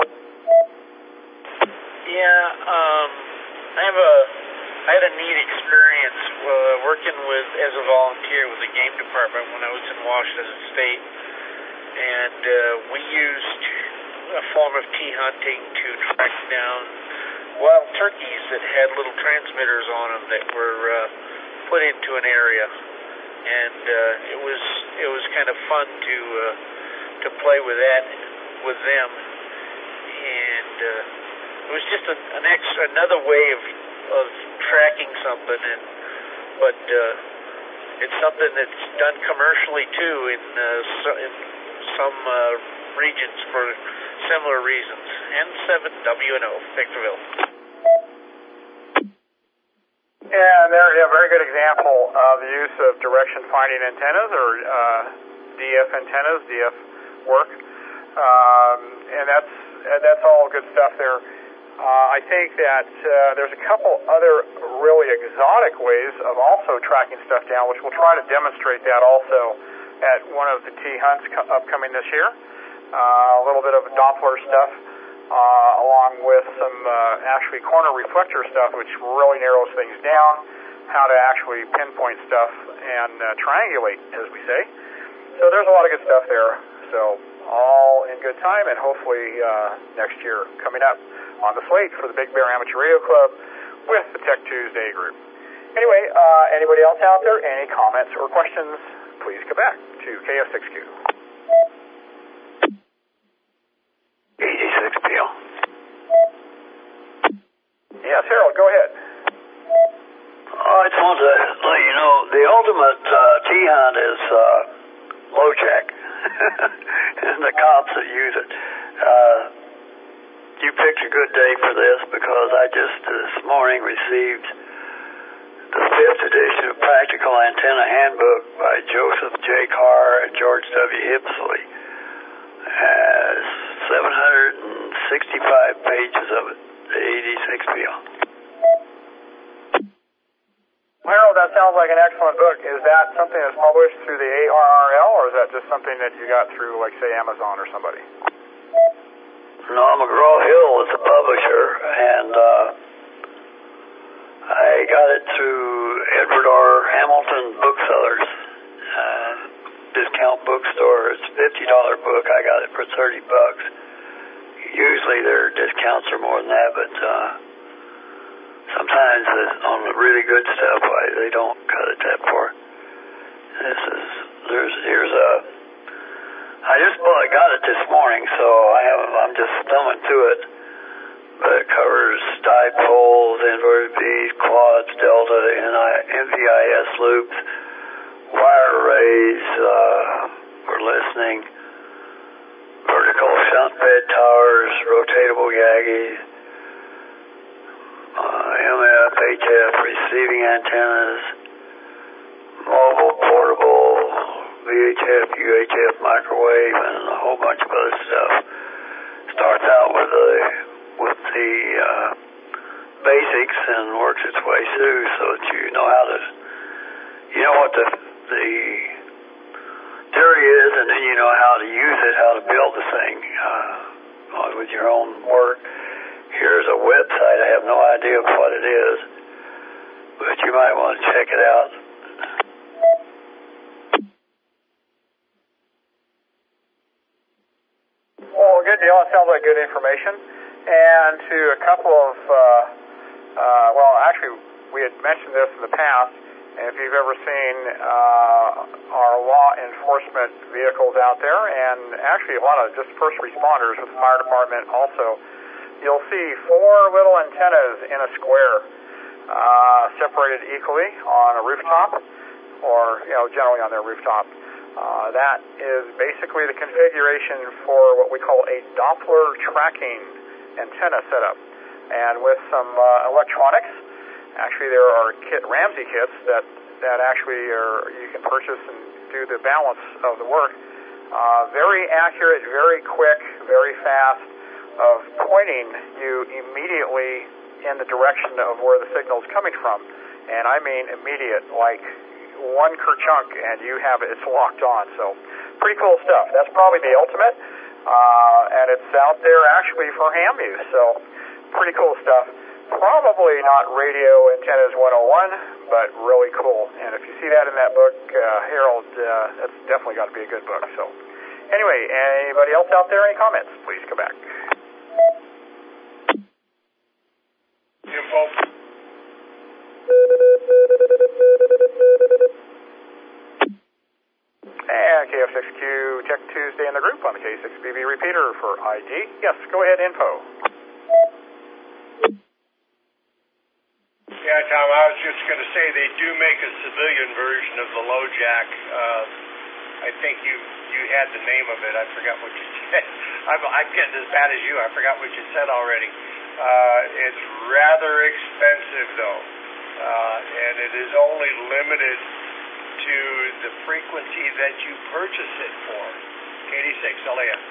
Yeah, um, I have a, I had a neat experience uh, working with, as a volunteer with the game department when I was in Washington State, and uh, we used a form of T hunting to track down wild turkeys that had little transmitters on them that were uh, put into an area, and uh, it was it was kind of fun to uh, to play with that with them, and uh, it was just a, an extra another way of of tracking something, and but uh, it's something that's done commercially too in uh, so, in some uh, regions for similar reasons. N seven W N O, Victorville. Yeah, and there, yeah, very good example of the use of direction finding antennas or uh, D F antennas, D F work, um, and that's that's all good stuff there. Uh, I think that uh, there's a couple other really exotic ways of also tracking stuff down, which we'll try to demonstrate that also at one of the T hunts co- upcoming this year. Uh, a little bit of Doppler stuff, uh, along with some uh, actually corner reflector stuff, which really narrows things down, how to actually pinpoint stuff and uh, triangulate, as we say. So there's a lot of good stuff there. So all in good time, and hopefully uh, next year coming up on the slate for the Big Bear Amateur Radio Club with the Tech Tuesday group. Anyway, uh, anybody else out there, any comments or questions, please come back to K F six Q. eighty-six P L. Yes, Harold, go ahead. I just want to let you know, the ultimate uh, T-hunt is uh, LoJack, and the cops that use it. Uh, you picked a good day for this because I just this morning received the fifth edition of Practical Antenna Handbook by Joseph J. Carr and George W. Hipsley. Has seven hundred sixty-five pages of it, the eighty-six P L. Harold, that sounds like an excellent book. Is that something that's published through the A R R L, or is that just something that you got through, like, say, Amazon or somebody? No, McGraw-Hill is the publisher, and uh, I got it through Edward R. Hamilton Booksellers, uh, discount bookstore. It's a fifty dollar book. I got it for thirty bucks. Usually their discounts are more than that, but uh, sometimes on the really good stuff, I, they don't cut it that far. This is, there's, here's a, I just well, I got it this morning, so I have, I'm just thumbing through it. But it covers dipoles, inverted B's, quads, delta, M V I S loops, wire arrays, uh, we're listening, vertical shunt bed towers, rotatable Yagis, uh, M F, H F, receiving antennas, mobile, portable, V H F, U H F, microwave, and a whole bunch of other stuff. Starts out with the with the uh, basics and works its way through so that you know how to, you know what the the theory is, and then you know how to use it, how to build the thing uh, with your own work. Here's a website. I have no idea what it is, but you might want to check it out. Well, good deal. It sounds like good information. And to a couple of, uh, uh, well, actually, we had mentioned this in the past. And if you've ever seen uh, our law enforcement vehicles out there, and actually a lot of just first responders with the fire department also, you'll see four little antennas in a square, uh, separated equally on a rooftop, or, you know, generally on their rooftop. Uh, that is basically the configuration for what we call a Doppler tracking antenna setup. And with some uh, electronics, actually there are kit Ramsey kits that, that actually are, you can purchase and do the balance of the work. Uh, very accurate, very quick, very fast, of pointing you immediately in the direction of where the signal is coming from. And I mean immediate, like one kerchunk and you have it, it's locked on. So pretty cool stuff. That's probably the ultimate. uh, and it's out there actually for ham use, so pretty cool stuff. Probably not Radio Antennas one oh one, but really cool. And if you see that in that book, uh, Harold, uh, that's definitely got to be a good book. So anyway, anybody else out there, any comments? Please come back. Info. And K F six Q Tech Tuesday in the group on the K six B B repeater for I D. Yes, go ahead, info. Yeah, Tom, I was just going to say they do make a civilian version of the LoJack. Uh, I think you you had the name of it. I forgot what you said. I'm, I'm getting as bad as you. I forgot what you said already. Uh, it's rather expensive, though, uh, and it is only limited to the frequency that you purchase it for. K D six, L A S.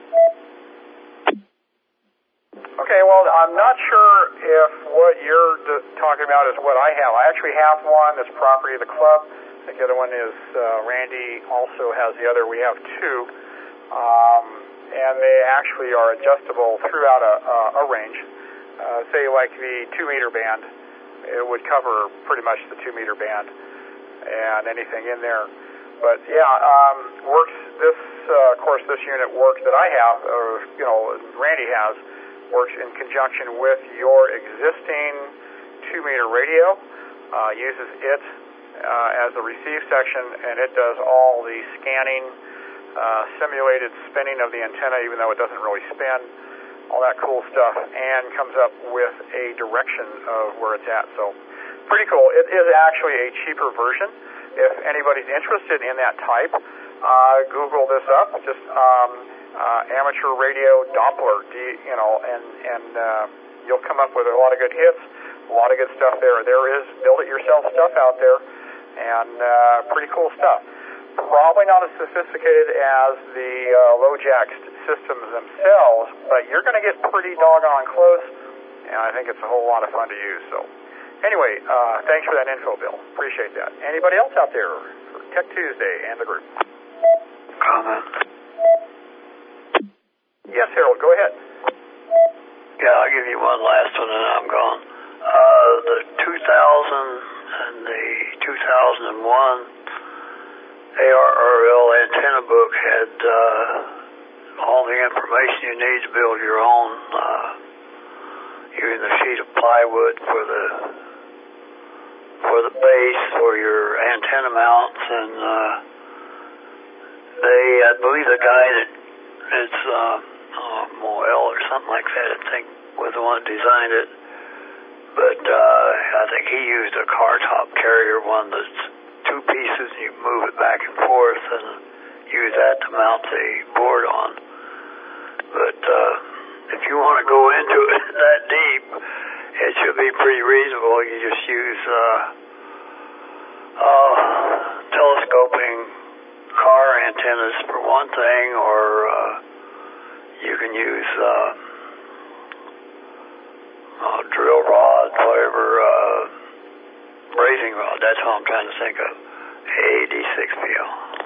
Okay, well, I'm not sure if what you're d- talking about is what I have. I actually have one that's property of the club. I think the other one is uh, Randy also has the other. We have two, um, and they actually are adjustable throughout a, a, a range. Uh, say like the two-meter band, it would cover pretty much the two-meter band and anything in there. But yeah, um, works. This, uh, of course, this unit works that I have, or you know, Randy has. Works in conjunction with your existing two-meter radio, uh, uses it uh, as the receive section, and it does all the scanning, uh, simulated spinning of the antenna, even though it doesn't really spin, all that cool stuff, and comes up with a direction of where it's at. So pretty cool. It is actually a cheaper version. If anybody's interested in that type, uh, Google this up. Just um, Uh, amateur radio Doppler, you know, and and uh, you'll come up with a lot of good hits, a lot of good stuff there. There is build-it-yourself stuff out there, and uh, pretty cool stuff. Probably not as sophisticated as the uh, LoJack systems themselves, but you're going to get pretty doggone close, and I think it's a whole lot of fun to use. So, anyway, uh, thanks for that info, Bill. Appreciate that. Anybody else out there for Tech Tuesday and the group? Comment. Yes, Harold, go ahead. Yeah, I'll give you one last one and I'm gone. Uh, the two thousand and the two thousand one A R R L antenna book had uh, all the information you need to build your own, uh, using the sheet of plywood for the for the base for your antenna mounts, and uh, they, I believe the guy that it's uh, oh, Moel or something like that, I think, was the one that designed it. But uh, I think he used a car top carrier one that's two pieces and you move it back and forth and use that to mount the board on. But uh, if you want to go into it that deep, it should be pretty reasonable. You just use uh, uh, telescoping car antennas for one thing, or uh, you can use uh, uh, drill rod, whatever, uh, brazing rod. That's what I'm trying to think of. A D six P L.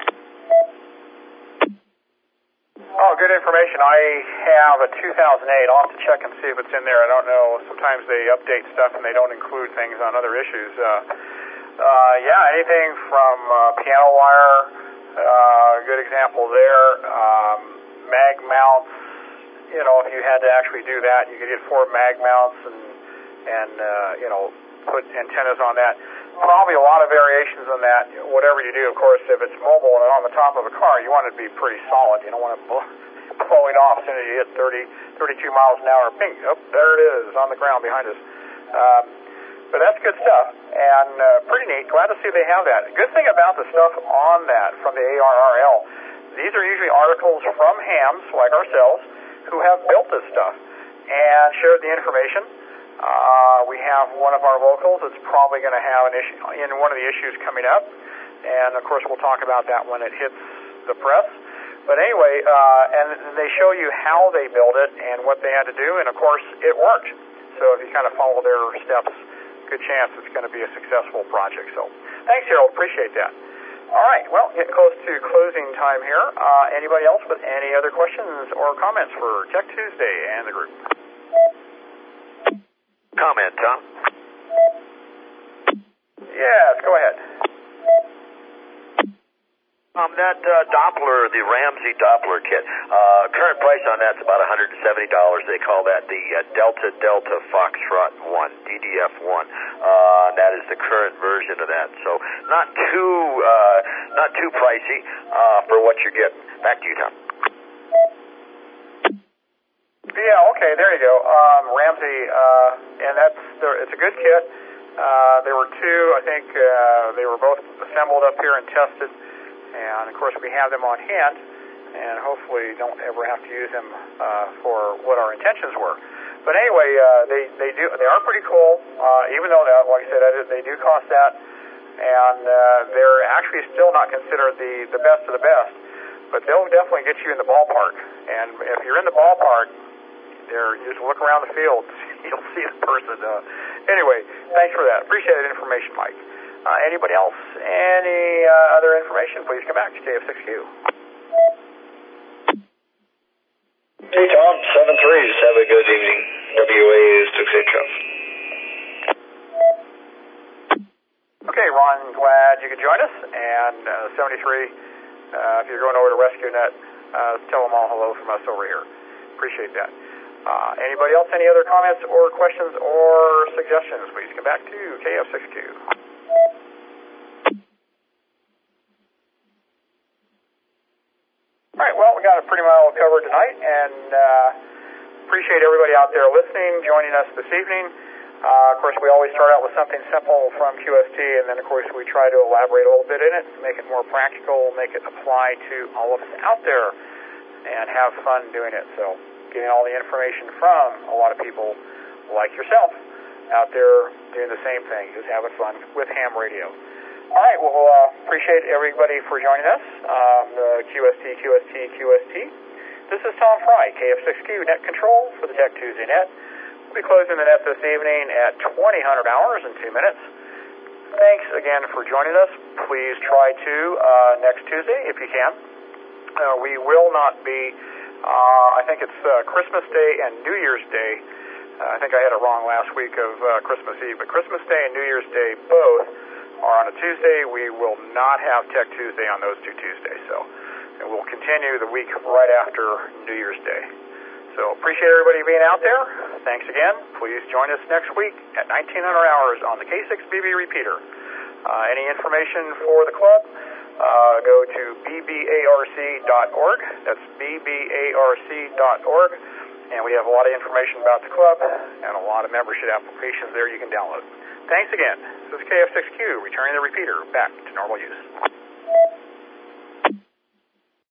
Oh, good information. I have a two thousand eight. I'll have to check and see if it's in there. I don't know. Sometimes they update stuff and they don't include things on other issues. Uh, uh, yeah, anything from uh, piano wire, uh, good example there. Um, mag mounts. You know, if you had to actually do that, you could get four mag mounts and, and uh, you know, put antennas on that. Probably a lot of variations on that. Whatever you do, of course, if it's mobile and on the top of a car, you want it to be pretty solid. You don't want it blow, blowing off as soon as you hit thirty, thirty-two miles an hour. Bing, oh, there it is on the ground behind us. Um, but that's good stuff, and uh, pretty neat. Glad to see they have that. Good thing about the stuff on that from the A R R L, these are usually articles from hams like ourselves who have built this stuff and shared the information. Uh, we have one of our locals that's probably going to have an issue in one of the issues coming up, and of course we'll talk about that when it hits the press. But anyway, uh, and they show you how they built it and what they had to do, and of course it worked. So if you kind of follow their steps, good chance it's going to be a successful project. So thanks, Harold. Appreciate that. All right, well, getting close to closing time here. Uh, anybody else with any other questions or comments for Tech Tuesday and the group? Comment, Tom. Yes, go ahead. Um, that uh, Doppler, the Ramsey Doppler kit, uh, current price on that's about one hundred seventy dollars. They call that the uh, Delta Delta Foxtrot one, D D F one. Uh, that is the current version of that. So not too uh, not too pricey uh, for what you're getting. Back to you, Tom. Yeah, okay, there you go. Um, Ramsey, uh, and that's it's a good kit. Uh, there were two, I think uh, they were both assembled up here and tested. And, of course, we have them on hand, and hopefully don't ever have to use them uh, for what our intentions were. But anyway, uh, they, they do they are pretty cool, uh, even though, that, like I said, they do cost that, and uh, they're actually still not considered the, the best of the best, but they'll definitely get you in the ballpark. And if you're in the ballpark, there, you just look around the field, you'll see the person. Uh, anyway, thanks for that. Appreciate that information, Mike. Uh, anybody else? Any uh, other information? Please come back to K F six Q. Hey, Tom, seven three. Just have a good evening. W A is six eight Chuck. Okay, Ron, glad you could join us. And uh, seventy-three, uh, if you're going over to RescueNet, uh, tell them all hello from us over here. Appreciate that. Uh, anybody else? Any other comments or questions or suggestions? Please come back to K F six Q. All right, well, we got it pretty well covered tonight, and uh, appreciate everybody out there listening, joining us this evening. Uh, of course, we always start out with something simple from Q S T, and then, of course, we try to elaborate a little bit in it, make it more practical, make it apply to all of us out there, and have fun doing it. So getting all the information from a lot of people like yourself out there doing the same thing, just having fun with ham radio. All right, well, uh, appreciate everybody for joining us. Um, the Q S T, Q S T, Q S T. This is Tom Fry, K F six Q Net Control for the Tech Tuesday Net. We'll be closing the net this evening at twenty hundred hours and two minutes. Thanks again for joining us. Please try to uh, next Tuesday if you can. Uh, we will not be, uh, I think it's uh, Christmas Day and New Year's Day. Uh, I think I had it wrong last week of uh, Christmas Eve, but Christmas Day and New Year's Day both are on a Tuesday. We will not have Tech Tuesday on those two Tuesdays, so and we'll continue the week right after New Year's Day. So appreciate everybody being out there. Thanks again. Please join us next week at nineteen hundred hours on the K six B B repeater. Uh, any information for the club, uh, go to b b a r c dot org. That's b b a r c dot org. And we have a lot of information about the club and a lot of membership applications there you can download. Thanks again. This is K F six Q, returning the repeater back to normal use.